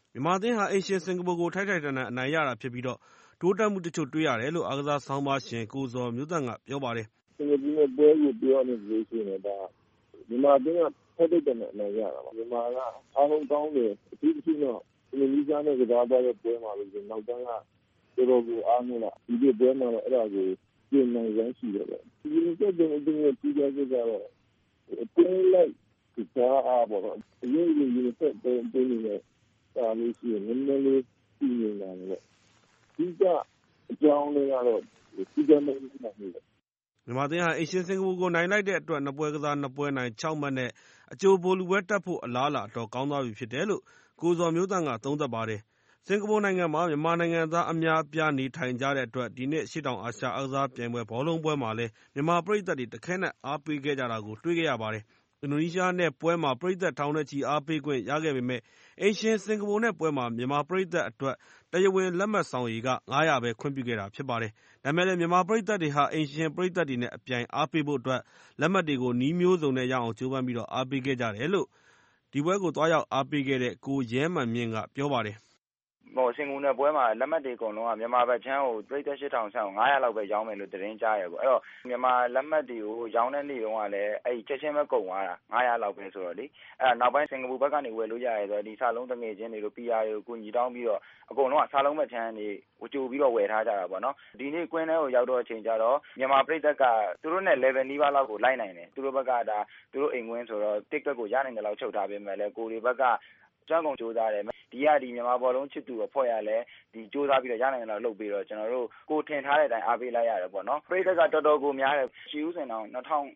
မြန်မာအသင်းဟာအိမ်ရှင်စင်ကာပူကိုထိုက်ထိုက်တန်တန်အနိုင်ရတာဖြစ်ပြီးတိုးတက်မှုတချို့တွေ့ရတယ်လို့အားကစားဆောင်းပါးရှင်ကိုဇော်မျိုးသန့်ကပြောပါတယ်။စင်ကာပူနဲ့ပွဲကိုပြောရလို့ရှိရင်ဒါမြန်မာအသင်းကထိုက်ထိုက်တန်တန်အနိုင်ရတာပါ။မြန်မာကအားလုံးကောင်းတယ်အထူးသဖြင့်တော့အင်ဒိုနီးရှားနဲ့ကစားသွားတဲ့ပွဲမှာလို့ဆိုနောက်တန်းကတော်တော်ကိုအားနည်းလာဒီပွဲမှာတော့အဲ့ဒါကိုပြင်နိုင်ရန်ရှိတယ်ပေါ့။ဒီလိုတဲ့တဲ့အတင်းရဲ့ကြီးကြပ်ကတော့အတင်းလိုက်ကစားအားပေါ့။အရင်ကယူနီဆက်တဲ့တင်းနေတဲ့ဒါလို့ရှိရင်နည်းနည်းလေးပြင်နေတာလေ။ဒီကအကြောင်းလေးကတော့ဒီကနေ့နေတယ်မြန်မာအသင်းဟာအိမ်ရှင်စင်ကာပူကိုနိုင်လိုက်တဲ့အတွက်2ပွဲကစား2ပွဲနိုင်6မှတ်နဲ့အကြိုဗိုလ်လုပွဲတက်ဖို့အလားအလာအတော်ကောင်းသွားပြီဖြစ်တယ်လို့ကိုဇော်မျိုးသန့်ကသုံးသပ်ပါတယ်။စင်ကာပူနိုင်ငံမှာမြန်မာနိုင်ငံသားအများအပြားနေထိုင်ကြတဲ့အတွက်ဒီနှစ်ရှေ့တောင်အာရှအားကစားပြိုင်ပွဲဘောလုံးပွဲမှာလည်းမြန်မာပရိသတ်တွေတခဲနက်အားပေးခဲ့ကြတာကိုတွေ့ခဲ့ရပါတယ်။အင်ဒိုနီးရှားနဲ့ပွဲမှာပရိသတ်ထောင်နဲ့ချီအားပေးခွင့်ရခဲ့ပေမဲ့အိမ်ရှင်စင်ကာပူနဲ့ပွဲမှာမြန်မာပရိသတ်အတွက်တရားဝင်လက်မှတ်ဆောင်ရည်က900ပဲခွင့်ပြုခဲ့တာဖြစ်ပါတယ်။ဒါပေမဲ့လည်းမြန်မာပရိသတ်တွေဟာအိမ်ရှင်ပရိသတ်တွေနဲ့အပြိုင်အားပေးဖို့အတွက်လက်မှတ်တွေကိုနည်းမျိုးစုံနဲ့ရအောင်ကြိုးပမ်းပြီးအားပေးခဲ့ကြတယ်လို့ဒီပွဲကိုသွားရောက်အားပေးခဲ့တဲ့ကိုရဲမှန်မြင့်ကပြောပါတယ်။စင်ကာပူနဲ့ပွဲမှာလက်မှတ်တွေအကုန်လုံးကမြန်မာဘက်ချမ်းကိုပရိသတ်8000ဆန့်ကို900လောက်ပဲရောင်းမယ်လို့သတင်းကြားရပေါ့။အဲ့တော့မြန်မာလက်မှတ်တွေကိုရောင်းတဲ့နေ့တုန်းကလည်းအဲ့ချက်ချင်းပဲကုန်သွားတာ900လောက်ပဲဆိုတော့လေ။အဲ့နောက်ပိုင်းစင်ကာပူဘက်ကနေဝယ်လို့ရတယ်ဆိုတော့ဒီစာလုံးတငယ်ချင်းတွေတို့ PR တွေကိုကူညီတောင်းပြီးတော့အကုန်လုံးကစာလုံးဘက်ချမ်းတွေကြိုပြီးတော့ဝယ်ထားကြတာပေါ့နော်။ဒီနေ့ကွင်းထဲကိုရောက်တော့အချိန်ကျတော့မြန်မာပရိသတ်ကသူတို့နဲ့ level နီးပါးလောက်ကိုလိုက်နိုင်တယ်။သူတို့ဘက်ကဒါသူတို့အိမ်ကွင်းဆိုတော့ ticket ကိုရနိုင်တယ်လောက်ချုပ်ထားပေးမယ်လေကိုတွေဘက်ကကျွမ်းကုန်ကြိုးစားတယ်ဒီမြန်မာဘောလုံးချစ်သူအဖွဲ့ရလဲဒီကြိုးစားပြီးတော့ရနိုင်တယ်လို့လုပ်ပြီးတော့ကျွန်တော်တို့ကိုထင်ထားတဲ့အတိုင်းအားပေးလိုက်ရတယ်ပေါ့နော်ပရိသတ်ကတော်တော်ကိုများတယ်ရှီဦးစင်တောင်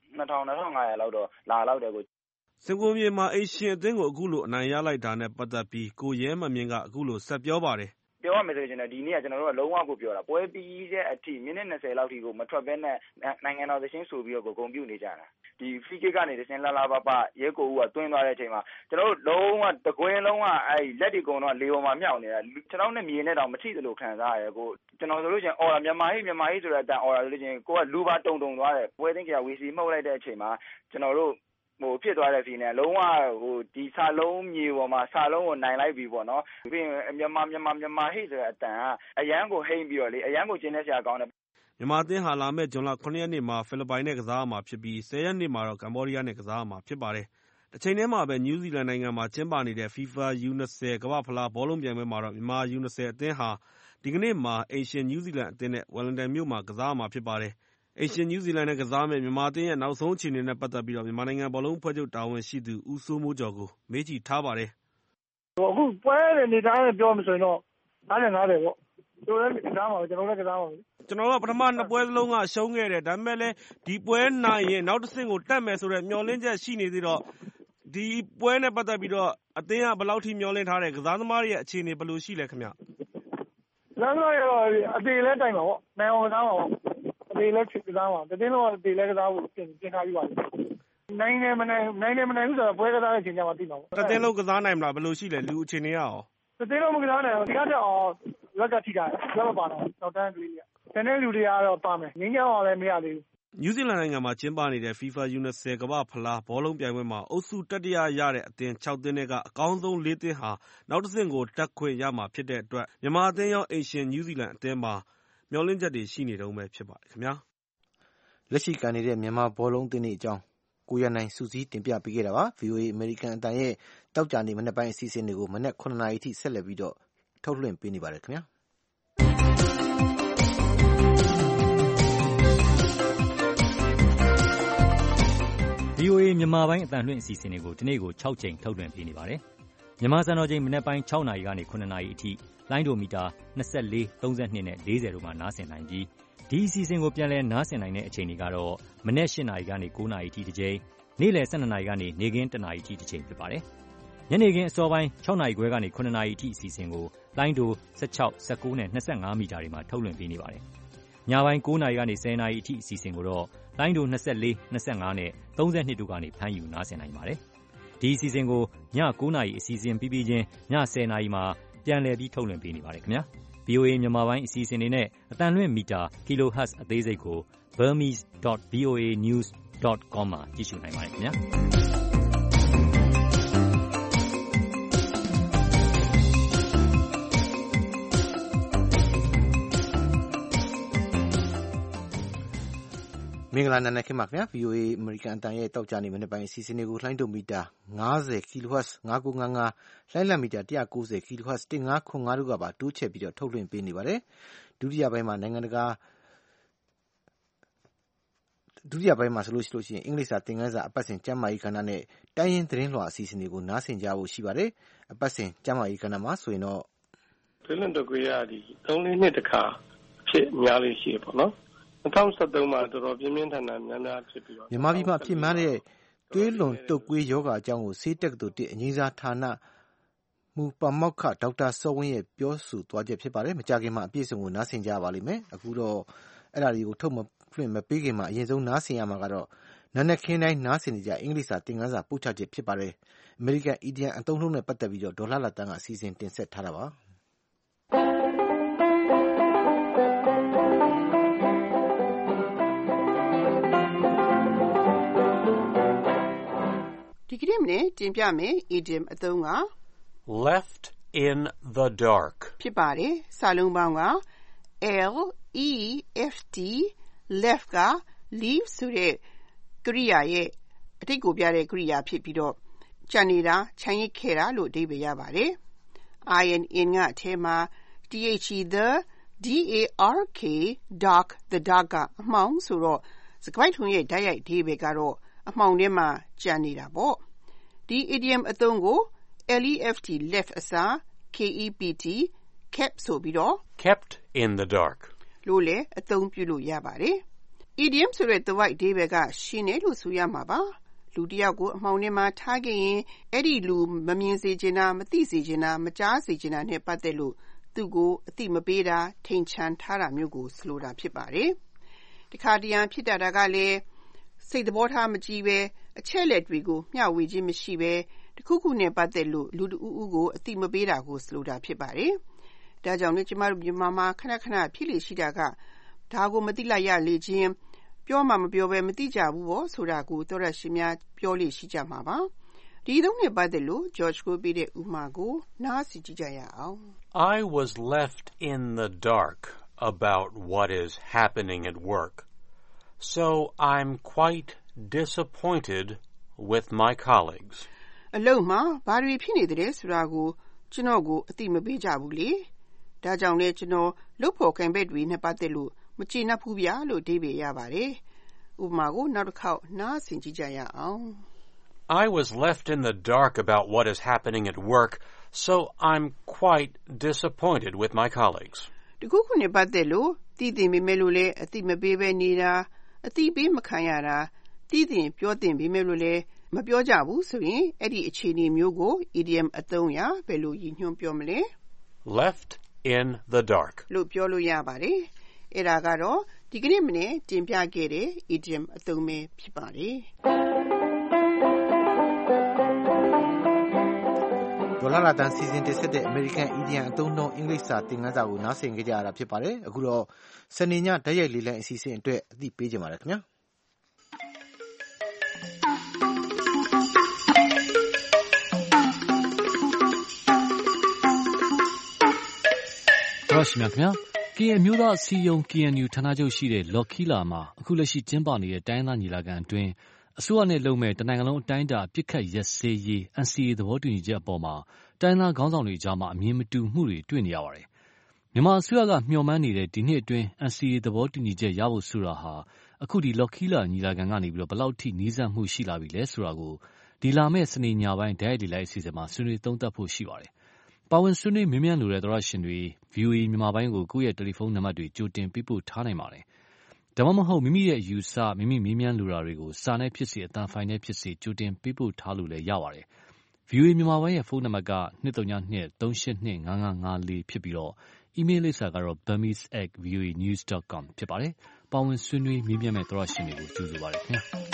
2500လောက်တော့လာလောက်တယ်ကိုစင်ကာပူမြေမှာအိမ်ရှင်အသင်းကိုအခုလိုအနိုင်ရလိုက်တာနဲ့ပတ်သက်ပြီးကိုရဲမမြင့်ကအခုလိုဆက်ပြောပါတယ်ပြောရမယ်ဆိုရင်ဒီနေ့ကကျွန်တော်တို့ကလုံးဝကိုပြောတာပွဲပြီးတဲ့အထိမိနစ်20လောက်ထိကိုမထွက်ဘဲနဲ့နိုင်ငံတော်သရှင်ဆိုပြီးတော့ဂုဏ်ပြုနေကြတာဒီ free kick ကနေတစင်လာလာပရဲကိုဦးကတွင်းသွားတဲ့အချိန်မှာကျွန်တော်တို့လုံးဝတကွင်းလုံးကအဲ့လက်ဒီကုံတော့လေပေါ်မှာမြောက်နေတာကျွန်တော်နဲ့မြေနဲ့တောင်မထိသလိုခံစားရတယ်ကိုကျွန်တော်ဆိုလို့ချင်းအော်ရမြန်မာဟိဆိုတဲ့အတန်အော်ရလို့ချင်းကိုကလူပါတုံသွားတယ်ပွဲသိန်းကဝီစီမှုတ်လိုက်တဲ့အချိန်မှာကျွန်တော်တို့ဖြစ်သွားတဲ့စီနဲ့လုံးဝဒီစာလုံးမြေပေါ်မှာစာလုံးကိုနိုင်လိုက်ပြီပေါ့နော်ပြီးရင်မြန်မာဟိဆိုတဲ့အတန်ကအရန်ကိုဟိမ့်ပြီးတော့လေအရန်ကိုကျင်းနေစရာကောင်းတယ်မြန်မာအသင်းဟာလာမယ့်ဇွန်လ9ရက်နေ့မှာဖိလစ်ပိုင်နဲ့ကစားရမှာဖြစ်ပြီး10ရက်နေ့မှာတော့ကမ္ဘောဒီးယားနဲ့ကစားရမှာဖြစ်ပါတယ်။တစ်ချိန်တည်းမှာပဲနယူးဇီလန်နိုင်ငံမှာကျင်းပနေတဲ့ FIFA U20 ကမ္ဘာ့ဖလားဘောလုံးပြိုင်ပွဲမှာတော့မြန်မာ U20 အသင်းဟာဒီကနေ့မှာအိမ်ရှင်နယူးဇီလန်အသင်းနဲ့ဝယ်လင်တန်မြို့မှာကစားရမှာဖြစ်ပါတယ်။အိမ်ရှင်နယူးဇီလန်နဲ့ကစားမယ့်မြန်မာအသင်းရဲ့နောက်ဆုံးအခြေအနေနဲ့ပတ်သက်ပြီးမြန်မာနိုင်ငံဘောလုံးဖွဲ့ချုပ်တာဝန်ရှိသူဦးစိုးမိုးကျော်ကိုမေးကြည့်ထားပါတယ်။အခုပွဲတဲ့နေသားနဲ့ပြောမှဆိုရင်တော့90ပေါ့။တို့လည်းကစားမှာကျွန်တော်လည်းကစားမှာ။ကျွန်တော်ကပထမ2ပွဲစလုံးကရှုံးခဲ့တယ်ဒါပေမဲ့လည်းဒီပွဲနိုင်ရင်နောက်တစ်ဆင့်ကိုတက်မယ်ဆိုတဲ့မျှော်လင့်ချက်ရှိနေသေးတော့ဒီပွဲနဲ့ပတ်သက်ပြီးတော့အသင်းကဘယ်လောက်ထိမျှော်လင့်ထားတယ်ကစားသမားတွေရဲ့အခြေအနေဘယ်လိုရှိလဲခင်ဗျ။ကစားသမားတွေတော့အသေးလဲတိုင်ပါပေါ့။နိုင်အောင်ကစားမှာပေါ့။အသေးလဲကစားမှာတတင်းတော့အသေးလဲကစားဖို့ပြင်ထားပြီးပါပြီ။နိုင်နေမနိုင်ဘူးဆိုတော့ပွဲကစားတဲ့အချိန်ကျမှသိမှာပေါ့။တတင်းလုံးကစားနိုင်မလားဘယ်လိုရှိလဲလူအခြေအနေရောတတင်းလုံးမကစားနိုင်ဘူးဒီကတော့လက်ကထိတာလက်မပါတော့နောက်တန်းကလေးတွေကတန်းတဲ့လူတွေကတော့ပါမယ်ငင်းကြောင်အောင်လည်းမရသေးဘူးနယူးဇီလန်နိုင်ငံမှာကျင်းပနေတဲ့ FIFA U20 ကမ္ဘာ့ဖလားဘောလုံးပြိုင်ပွဲမှာအုပ်စုတတိယရတဲ့အသင်း6သင်းကအကောင်းဆုံး4သင်းဟာနောက်တစ်ဆင့်ကိုတက်ခွင့်ရမှာဖြစ်တဲ့အတွက်မြန်မာအသင်းရောအိမ်ရှင်နယူးဇီလန်အသင်းမှာမျှော်လင့်ချက်တွေရှိနေတုန်းပဲဖြစ်ပါတယ်ခင်ဗျာလက်ရှိကန်နေတဲ့မြန်မာဘောလုံးအသင်းတွေအကြောင်းကိုရနိုင်စုစည်းတင်ပြပေးခဲ့တာပါ VOA အမေရိကန်အသံရဲ့တောက်ကြနေမနေ့ပိုင်းအစီအစဉ်တွေကိုမနေ့9:00 နာရီထိဆက်လက်ပြီးတော့ထုတ်လွှင့်ပေးနေပါတယ်ခင်ဗျာ VOA မြန်မာပိုင်းအသံလွှင့်အစီအစဉ်တွေကိုဒီနေ့ကို6ချိန်ထုတ်လွှင့်ပေးနေပါတယ်။မြန်မာစံတော်ချိန်မနက်ပိုင်း6နာရီကနေ9နာရီအထိလိုင်းဒိုမီတာ24 32နဲ့40တို့မှာနားဆင်နိုင်ပြီးဒီအစီအစဉ်ကိုပြန်လည်နားဆင်နိုင်တဲ့အချိန်တွေကတော့မနက်8နာရီကနေ9နာရီအထိတစ်ချိန်နေ့လယ်12နာရီကနေနေ့ခင်း1နာရီအထိတစ်ချိန်ဖြစ်ပါတယ်။ညနေခင်းအစောပိုင်း6နာရီခွဲကနေ9နာရီအထိအစီအစဉ်ကိုလိုင်းဒို16 19နဲ့25မီတာတွေမှာထုတ်လွှင့်ပေးနေပါတယ်။ညပိုင်း9နာရီကနေ10နာရီအထိအစီအစဉ်ကိုတော့လိုင်းဒို24 25နဲ့32တို့ကနေဖမ်းယူနားဆင်နိုင်ပါတယ်။ဒီအစီအစဉ်ကိုည9နာရီအစီအစဉ်ပြီးပြီးချင်းည10နာရီမှာပြန်လည်ပြီးထုတ်လွှင့်ပေးနေပါတယ်ခင်ဗျာ။ VOA မြန်မာပိုင်းအစီအစဉ်တွေနဲ့အသံလွှင့်မီတာ kHz အသေးစိတ်ကို burmese.voanews.com မှာကြည့်ရှုနိုင်ပါတယ်ခင်ဗျာ။မင်္ဂလာနံနက်ခင်းပါခင်ဗျာ VOA အမေရိကန်အတန်ရဲ့တောက်ကြနေမနေ့ပိုင်းအစီအစဉ်တွေကိုလှိုင်းဒုံမီတာ90 kHz 5955လှိုင်းလံမီတာ190 kHz 1505တို့ကပါတိုးချဲ့ပြီးတော့ထုတ်လွှင့်ပေးနေပါတယ်ဒုတိယပိုင်းမှာနိုင်ငံတကာဒုတိယပိုင်းမှာဆိုလို့ရှိရင်အင်္ဂလိပ်စာသင်ခန်းစာအပတ်စဉ်ကျမ်းမာရေးကဏ္ဍနဲ့တိုင်းရင်းသတင်းလွှာအစီအစဉ်တွေကိုနားဆင်ကြဖို့ရှိပါတယ်အပတ်စဉ်ကျမ်းမာရေးကဏ္ဍမှာဆိုရင်တော့သွေးလွန်တုပ်ကွေးရဒီ3-4နှစ်တခါဖြစ်များလေးရှိရပေါ့နော်2013မှာတော်တော်ပြင်းပြင်းထန်ထန်များဖြစ်ပြီးတော့မြန်မာပြည်မှာဖြစ်မှန်းတဲ့သွေးလွန်တုပ်ကွေးယောဂအကြောင်းကိုဆေးတက္ကသိုလ်1အငြိမ်းစားဌာနမူပါမောက္ခဒေါက်တာစောဝင်းရဲ့ပြောဆိုသွားချက်ဖြစ်ပါတယ်မကြခင်မှာအပြည့်အစုံကိုနားဆင်ကြပါလိမ့်မယ်အခုတော့အဲ့ဒါတွေကိုထုတ်မလွှင့်မပေးခင်မှာအရင်ဆုံးနားဆင်ရမှာကတော့နက်နက်ခင်းတိုင်းနားဆင်နေကြအင်္ဂလိပ်စာသင်ခန်းစာပို့ချချက်ဖြစ်ပါတယ်အမေရိကန်အီဒီယံအသုံးနှုန်းနဲ့ပတ်သက်ပြီးတော့ဒေါ်လာတန်းကအစီအစဉ်တင်ဆက်ထားတာပါဒီကနေ့မနေ့တင်ပြမယ် idiom အသုံးက left in the dark ဖြစ်ပါတယ်စာလုံးပေါင်းက left left က leave ဆိုတဲ့ကရိယာရဲ့အတိတ်ကိုပြတဲ့ကရိယာဖြစ်ပြီးတော့ကြံနေတာခြံရစ်ခဲ့တာလို့အဓိပ္ပာယ်ရပါတယ် in ကအထဲမှာ the dark the dark ကအမှောင်ဆိုတော့စကားထုံးရဲ့ဓာတ်ရိုက်အဓိပ္ပာယ်ကတော့အမှောင်ထဲမှာကြံနေတာပေါ့ဒီ idiom အသုံးကို left left အစား kept ဆိုပြီးတော့ kept in the dark လို့လည်းအသုံးပြုလို့ရပါတယ် idiom ဆိုတဲ့ the right အဓိပ္ပာယ်ကရှင်းတယ်လို့ဆိုရမှာပါလူတစ်ယောက်ကိုအမှောင်ထဲမှာထားခဲ့ရင်အဲ့ဒီလူမမြင်စေချင်တာမသိစေချင်တာမကြားစေချင်တာနဲ့ပတ်သက်လို့သူ့ကိုအသိမပေးတာထိန်ချန်ထားတာမျိုးကိုဆိုလိုတာဖြစ်ပါတယ်တခါတရံဖြစ်တာကလည်းစိတ်သဘောထားမကြည့်ပဲအချက်လက်တွေကိုမျှဝေခြင်းမရှိပဲတခုခုနဲ့ပတ်သက်လို့လူတဦးဦးကိုအသိမပေးတာကိုဆိုလိုတာဖြစ်ပါတယ်ဒါကြောင့်လည်းကျမတို့မြန်မာမှာခဏခဏဖြစ်လေရှိတာကဒါကိုမသိလိုက်ရလေခြင်းပြောမှမပြောပဲမသိကြဘူးပေါ့ဆိုတာကိုသောရရှိများပြောလေရှိကြမှာပါဒီသုံးနဲ့ပတ်သက်လို့ George ကိုပေးတဲ့ဥမာကိုနားဆင်ကြည့်ကြရအောင် I was left in the dark about what is happening at work so I'm quite disappointed with my colleagues အလုံးမှာဘာတွေဖြစ်နေတယ်ဆိုတာကိုကျွန်တော်ကိုအသိမပေးကြဘူးလေဒါကြောင့်လည်းကျွန်တော်လုပ်ဖို့ကံဘက်တွေနဲ့ပတ်သက်လို့မကျေနပ်ဘူးဗျာလို့အဓိပ္ပာယ်ရပါတယ်ဥပမာကိုနောက်တစ်ခေါက်နားဆင်ကြည့်ကြရအောင် I was left in the dark about what is happening at work so I'm quite disappointed with my colleagues တခုခုနဲ့ပတ်သက်လို့သိသိမိမဲ့လို့လည်းအသိမပေးပဲနေတာအသိပေးမခံရတာသိသိပြောသိမိမဲ့လို့လည်းမပြောကြဘူးဆိုရင်အဲ့ဒီအခြေအနေမျိုးကို idiom အသုံးရဘယ်လိုရည်ညွှန်းပြောမလဲ left in the dark လို့ပြောလို့ရပါတယ်အဲ့ဒါကတော့ဒီကနေ့မနေ့တင်ပြခဲ့တဲ့ idiom အသုံးပဲဖြစ်ပါတယ်ဒေါ်လာတန်စီစဉ်တင်ဆက်တဲ့ American Idiom အသုံးနှုန်းအင်္ဂလိပ်စာသင်ခန်းစာကိုနားဆင်ကြရတာဖြစ်ပါတယ်အခုတော့စနေညဓာတ်ရိုက်လေးလိုင်းအစီအစဉ်အတွက်အသိပေးကြပါရခင်ဗျာဟုတ်ရှင်ခင်ဗျာကရင်မျိုးသားအစည်းအရုံး KNU ဌာနချုပ်ရှိတဲ့လော်ခီလာမှာအခုလက်ရှိကျင်းပနေတဲ့တိုင်းသားညီလာခံအတွင်းအစိုးရနဲ့လုံမဲ့တနိုင်ငံလုံးအတိုင်းအတာပြစ်ခတ်ရက်စဲရေး NCA သဘောတူညီချက်အပေါ်မှာတိုင်းသားခေါင်းဆောင်တွေကြားမှာအမြင်မတူမှုတွေတွေ့နေရပါတယ်မြန်မာအစိုးရကမျှော်မှန်းနေတဲ့ဒီနှစ်အတွင်း NCA သဘောတူညီချက်ရဖို့ဆိုတာဟာအခုဒီလော်ခီလာညီလာခံကနေပြီးတော့ဘယ်လောက်ထိနီးစပ်မှုရှိလာပြီလဲဆိုတာကိုဒီလာမဲ့စနေညပိုင်းဓာတ်ရိုက်လိုက်အစီအစဉ်မှာဆွေးနွေးသုံးသပ်ဖို့ရှိပါတယ်ပါဝင်ဆွေးနွေးမေးမြန်းလိုတဲ့သောရရှင်တွေ VOA မြန်မာပိုင်းကိုကိုယ့်ရဲ့တယ်လီဖုန်းနံပါတ်တွေကြိုတင်ပေးပို့ထားနိုင်ပါတယ်။ဒါမှမဟုတ်မိမိရဲ့အယူဆမိမိမေးမြန်းလိုတာတွေကိုစာနဲ့ဖြစ်စေအသံဖိုင်နဲ့ဖြစ်စေကြိုတင်ပေးပို့ထားလို့လည်းရပါတယ်။ VOA မြန်မာပိုင်းရဲ့ဖုန်းနံပါတ်က23238255554ဖြစ်ပြီးတော့ email လိပ်စာကတော့ burmese@voanews.com ဖြစ်ပါတယ်။ပါဝင်ဆွေးနွေးမေးမြန်းမဲ့သောရရှင်တွေကိုကြိုဆိုပါရစေခင်ဗျာ။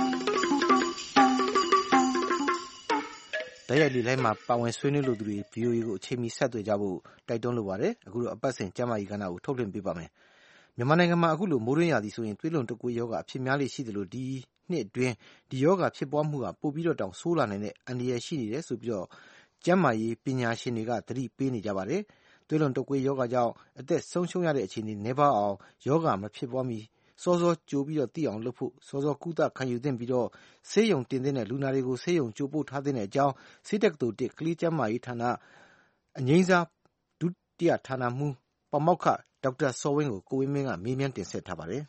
ဓာတ်ရိုက်လေးလိုင်းမှာပါဝင်ဆွေးနွေးလို့သူတွေ VOA ကိုအချိန်မီဆက်သွယ်ကြဖို့တိုက်တွန်းလိုပါတယ်အခုတော့အပတ်စဉ်ကျမ်းမာရေးကဏ္ဍကိုထုတ်လွှင့်ပေးပါမယ်မြန်မာနိုင်ငံမှာအခုလိုမိုးရင်းရာသီဆိုရင်သွေးလွန်တုပ်ကွေးယောဂအဖြစ်များလေရှိသလိုဒီနှစ်အတွင်းဒီယောဂဖြစ်ပွားမှုကပိုပြီးတော့တောင်ဆိုးလာနိုင်တဲ့အန္တရာယ်ရှိနေတယ်ဆိုပြီးတော့ကျန်းမာရေးပညာရှင်တွေကသတိပေးနေကြပါတယ်သွေးလွန်တုပ်ကွေးယောဂကြောင့်အသက်ဆုံးရှုံးရတဲ့အခြေအနေနည်းပါးအောင်ယောဂမဖြစ်ပွားမီစောစောကြိုပြီးသိအောင်လုပ်ဖို့စောစောကုသခံယူသင့်ပြီးဆေးရုံတင်သင့်တဲ့လူနာတွေကိုဆေးရုံကြိုပို့ထားသင့်တဲ့အကြောင်းဆေးတက္ကသိုလ်1ကလေးကျန်းမာရေးဌာနအငြိမ်းစားဒုတိယဌာနမှူးပါမောက္ခဒေါက်တာစောဝင်းကိုကိုဝင်းမင်းကမေးမြန်းတင်ဆက်ထားပါတယ်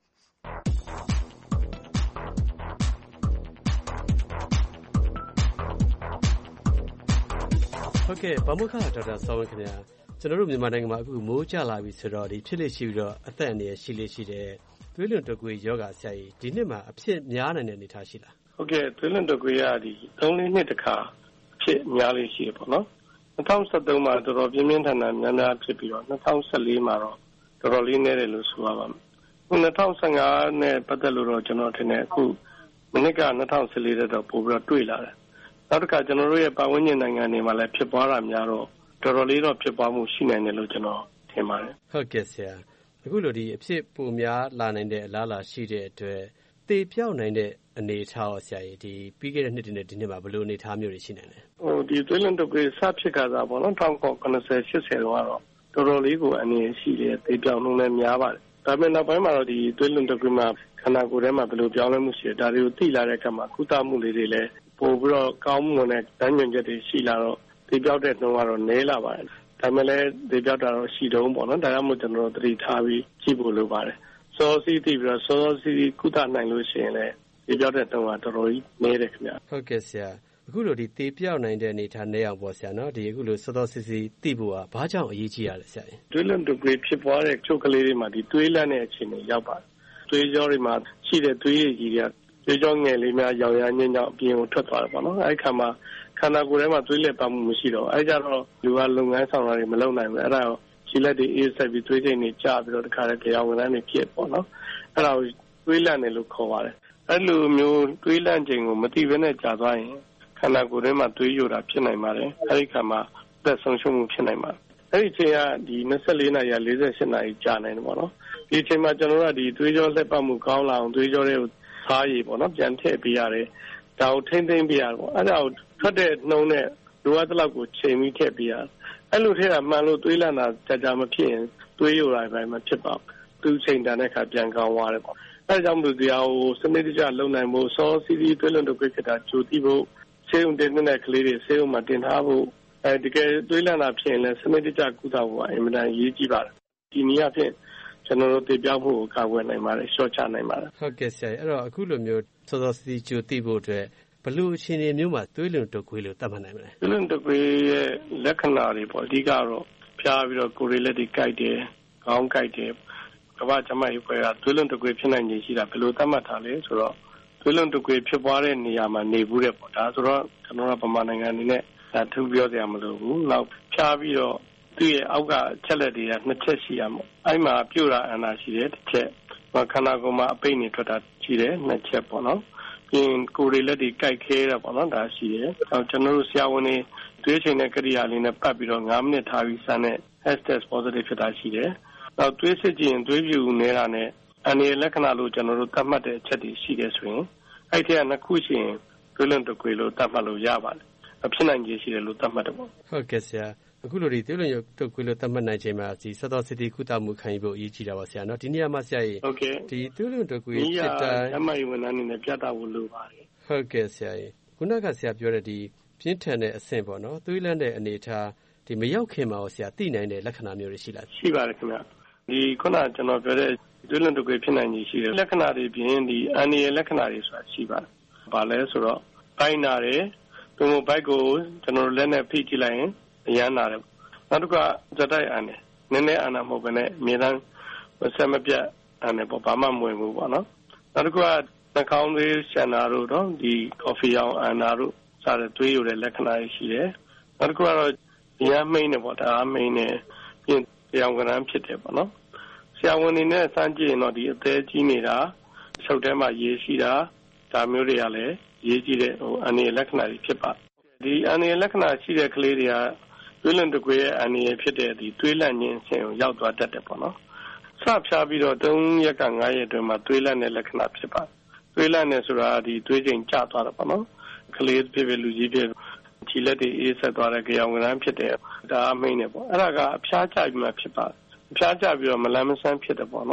ဟုတ်ကဲ့ပါမောက္ခဒေါက်တာစောဝင်းခင်ဗျာကျွန်တော်တို့မြန်မာနိုင်ငံမှာအခုမိုးကျလာပြီဆိုတော့ဒီဖြစ်လေရှိပြီးတော့အသက်အန္တရာယ်ရှိလေရှိတဲ့သွေးလွန်တုပ်ကွေးယောဂဆရာကြီးဒီနှစ်မှာအဖြစ်များနိုင်တဲ့အနေအထားရှိလားဟုတ်ကဲ့သွေးလွန်တုပ်ကွေးကဒီ3-4နှစ်တခါအဖြစ်များလေးရှိရပေါ့နော်2013မှာတော်တော်ပြင်းပြင်းထန်ထန်များများဖြစ်ပြီးတော့2014မှာတော့တော်တော်လေးနည်းတယ်လို့ဆိုရပါမယ်အခု2015နဲ့ပတ်သက်လို့တော့ကျွန်တော်ထင်တယ်အခုမနစ်က2014တဲ့တော့ပိုပြီးတော့တွေ့လာတယ်နောက်တစ်ခါကျွန်တော်တို့ရဲ့ပတ်ဝန်းကျင်နိုင်ငံတွေမှာလည်းဖြစ်ပွားတာများတော့တော်တော်လေးတော့ဖြစ်ပွားမှုရှိနိုင်တယ်လို့ကျွန်တော်ထင်ပါတယ်ဟုတ်ကဲ့ဆရာအခုလိုဒီအဖြစ်ပိုများလာနိုင်တဲ့အလားအလာရှိတဲ့အတွက်သေပြောက်နိုင်တဲ့အနေအထားရောဆရာကြီးဒီပြီးခဲ့တဲ့နှစ်တည်းနဲ့ဒီနှစ်မှာဘယ်လိုအနေအထားမျိုးတွေရှိနိုင်လဲဒီသွေးလွန်တုပ်ကွေးစဖြစ်ခါစားပေါ့နော်1990-80တော့တော်တော်လေးကိုအနေရှိတယ်သေပြောက်နှုန်းလည်းများပါတယ်ဒါပေမဲ့နောက်ပိုင်းမှာတော့ဒီသွေးလွန်တုပ်ကွေးမှာခန္ဓာကိုယ်ထဲမှာဘယ်လိုပြောင်းလဲမှုရှိတယ်ဒါတွေကိုသိလာတဲ့အခါမှာကုသမှုလေးတွေလည်းပို့ပြီးတော့ကောင်းမွန်တဲ့တန်းညွှန်ချက်တွေရှိလာတော့သေပြောက်တဲ့နှုန်းကတော့နည်းလာပါတယ်ဒါပေမဲ့လည်းသေပြောက်တာတော့ရှိတုံးပေါ့နော်ဒါကြောင့်မို့ကျွန်တော်တို့သတိထားပြီးကြည့်ဖို့လိုပါတယ်စောစီးသိပြီးတော့စောစီးကုသနိုင်လို့ရှိရင်လည်းသေပြောက်တဲ့နှုန်းကတော်တော်ကြီးနည်းတယ်ခင်ဗျဟုတ်ကဲ့ဆရာအခုလိုဒီသေပြောက်နိုင်တဲ့အနေထားနည်းအောင်ပေါ့ဆရာနော်ဒီအခုလိုစောစောစီးစီးသိဖို့ကဘာကြောင့်အရေးကြီးရလဲဆရာသွေးလွန်တုပ်ကွေးဖြစ်ပွားတဲ့ချုပ်ကလေးတွေမှာဒီသွေးလန့်တဲ့အခြေအနေရောက်ပါတယ်သွေးကြောတွေမှာရှိတဲ့သွေးရည်ကြီးတွေကသွေးကြောငယ်လေးများရောင်ရမ်းခြင်းကြောင့်အပြင်ကိုထွက်သွားတယ်ပေါ့နော်အဲဒီခါမှာခန္ဓာကိုယ်ထဲမှာသွေးလက်ပါမှုမရှိတော့အဲကြတော့လူကလုပ်ငန်းဆောင်တာတွေမလုပ်နိုင်ဘူးအဲ့ဒါကိုခြေလက်တွေအေးဆက်ပြီးသွေးချိန်တွေကျပြီးတော့တခါတည်းကြောင်ဝင်လန်းနေဖြစ်ပေါ့နော်အဲ့ဒါကိုသွေးလန့်တယ်လို့ခေါ်ပါတယ်အဲ့လိုမျိုးသွေးလန့်ခြင်းကိုမသိဘဲနဲ့ကြာသွားရင်ခန္ဓာကိုယ်ထဲမှာသွေးယိုတာဖြစ်နိုင်ပါတယ်အဲဒီခါမှာသက်ဆုံးရှုံးမှုဖြစ်နိုင်ပါတယ်အဲ့ဒီချိန်ကဒီ24နာရီ48နာရီကြာနိုင်တယ်ပေါ့နော်ဒီချိန်မှာကျွန်တော်တို့ကဒီသွေးကြောလက်ပတ်မှုကောင်းလာအောင်သွေးကြောတွေကိုစားရည်ပေါ့နော်ပြန်ထည့်ပေးရတယ်ဒါကိုထိမ့်သိမ့်ပေးရတယ်ပေါ့အဲ့ဒါကိုထွက်တဲ့နှုံးနဲ့လိုအပ်တဲ့လောက်ကိုချိန်ပြီးထည့်ပေးရတယ်အဲ့လိုထည့်တာမှန်လို့သွေးလန့်တာကြာမဖြစ်ရင်သွေးယိုတာပဲမဖြစ်ပါဘူးသူချိန်တန်တဲ့အခါပြန်ကောင်းသွားတယ်ပေါ့အဲ့ဒါကြောင့်မို့တရားကိုစနစ်တကျလုပ်နိုင်ဖို့စောစီးစီးသွေးလွန်တုပ်ကွေးဖြစ်တာကြိုသိဖို့ဆေးရုံတင်တဲ့ကလေးတွေဆေးရုံမှာတင်ထားဖို့တကယ်သွေးလန့်တာဖြစ်ရင်လည်းစနစ်တကျကုသဖို့အင်မတန်အရေးကြီးပါတယ်ဒီနည်းအားဖြင့်ကျွန်တော်တို့သေပြောက်ဖို့ကိုကာကွယ်နိုင်ပါတယ်ရှော့ချနိုင်ပါတယ်ဟုတ်ကဲ့ဆရာအဲ့တော့အခုလိုမျိုးစောစောစီးကြိုသိဖို့အတွက်ဘယ်လိုအခြေအနေမျိုးမှာသွေးလွန်တုပ်ကွေးလို့သတ်မှတ်နိုင်မလဲသွေးလွန်တုပ်ကွေးရဲ့လက္ခဏာတွေပေါ့အဓိကတော့ဖျားပြီးတော့ကိုယ်ရည်လက်တွေကိုက်တယ်ခေါင်းကိုက်တယ်ကမ္ဘာ့ကျန်းမာရေးအဖွဲ့ကသွေးလွန်တုပ်ကွေးဖြစ်နိုင်ခြေရှိတာဘယ်လိုသတ်မှတ်ထားလဲဆိုတော့သွေးလွန်တုပ်ကွေးဖြစ်ပွားတဲ့နေရာမှာနေဘူးတဲ့ပေါ့ဒါဆိုတော့ကျွန်တော်တို့ဗမာနိုင်ငံအနေနဲ့ဒါထူးပြောစရာမလိုဘူးနောက်ဖျားပြီးတော့သူ့ရဲ့အောက်ကချက်လက်တွေကနှစ်ချက်ရှိရမှာအဲ့မှာပြုတ်တာအနာရှိတယ်တစ်ချက်ခန္ဓာကိုယ်မှာအပိတ်နေထွက်တာရှိတယ်နှစ်ချက်ပေါ့နော်ပြင်ကိုယ်ရည်လက်တွေကိုက်ခဲတာပေါ့နော်ဒါရှိတယ်ကျွန်တော်တို့ဆရာဝန်တွေသွေးချိန်တဲ့ကိရိယာလေးနဲ့ပတ်ပြီးတော့9မိနစ်ထားပြီးစမ်းတဲ့ test positive ဖြစ်တာရှိတယ်နောက်သွေးစစ်ကြည့်ရင်သွေးပြူနေတာနဲ့အန္တရာယ်လက္ခဏာလို့ကျွန်တော်တို့သတ်မှတ်တဲ့အချက်တွေရှိတယ်ဆိုရင်အဲ့ဒီကနှစ်ခုရှိရင်သွေးလွန်တုပ်ကွေးလို့သတ်မှတ်လို့ရပါတယ်ဖြစ်နိုင်ခြေရှိတယ်လို့သတ်မှတ်တယ်ပေါ့ဟုတ်ကဲ့ဆရာအခုလိုဒီသွေးလွန်တုပ်ကွေးလို့သတ်မှတ်နိုင်ချိန်မှာဒီစောစောစီးစီးကုသမှုခံယူဖို့အရေးကြီးတာပါဆရာနော်ဒီနေရာမှာဆရာကြီးဟုတ်ကဲ့ဒီသွေးလွန်တုပ်ကွေးဖြစ်တိုင်းအမိုင်ဝန်ထမ်းနေနဲ့ပြသဖို့လိုပါတယ်ဟုတ်ကဲ့ဆရာကြီးခုနကဆရာပြောတဲ့ဒီပြင်းထန်တဲ့အဆင့်ပေါ့နော်သွေးလန့်တဲ့အနေအထားဒီမရောက်ခင်မှာရောဆရာသိနိုင်တဲ့လက္ခဏာမျိုးတွေရှိလားရှိပါတယ်ခင်ဗျဒီခုနကျွန်တော်ပြောတဲ့သွေးလွန်တုပ်ကွေးဖြစ်နိုင်ခြေရှိတယ်လက္ခဏာတွေပြင်ဒီအန္တရာယ်လက္ခဏာတွေဆိုတာရှိပါတယ်ဘာလဲဆိုတော့ပိုင်းနာတယ်သူ့ဘိုက်ကိုကျွန်တော်လက်နဲ့ဖိကြည့်လိုက်ရင်အရမ်းနာတယ်နောက်တစ်ခါဇက်တိုက်အန်တယ်နည်းနည်းအန်တာမဟုတ်ဘဲနဲ့အမြဲတမ်းဆက်မပြတ်အန်တယ်ပေါ့ဘာမှမဝင်ဘူးပေါ့နော်နောက်တစ်ခါနှာခေါင်းသွေးရှန်တာတို့တော့ဒီကော်ဖီအောင်အန်တာတို့စတဲ့သွေးရတဲ့လက္ခဏာတွေရှိတယ်နောက်တစ်ခါတော့ရမ်းမိန်တယ်ပေါ့ဒါအမိန်နဲ့ပြင်ပြောင်ကရမ်းဖြစ်တယ်ပေါ့နော်ဆရာဝန်တွေနဲ့စမ်းကြည့်ရင်တော့ဒီအသေးကြီးနေတာဆုပ်ထဲမှာရေးရှိတာဒါမျိုးတွေကလည်းရေးကြည့်တဲ့အန္တရာယ်လက္ခဏာတွေဖြစ်ပါဒီအန္တရာယ်လက္ခဏာရှိတဲ့ကလေးတွေကသွေးလွန်တုပ်ကွေးရဲ့အန္တရာယ်ဖြစ်တဲ့ဒီသွေးလန့်ခြင်းဆင်ကိုရောက်သွားတတ်တယ်ပေါ့နော်စဖြားပြီးတော့3ရက်က5ရက်အတွင်းမှာသွေးလန့်တဲ့လက္ခဏာဖြစ်ပါသွေးလန့်နေဆိုတာဒီသွေးချိန်ကျသွားတယ်ပေါ့နော်ကလေးဖြစ်ဖြစ်လူကြီးဖြစ်ခြေလက်တွေအေးဆက်သွားတဲ့ကြောင်ကရမ်းဖြစ်တယ်ဒါအမိန်နဲ့ပေါ့အဲ့ဒါကအဖျားကျပြီးမှဖြစ်ပါအဖျားကျပြီးတော့မလန်းမဆန်းဖြစ်တယ်ပေါ့နော်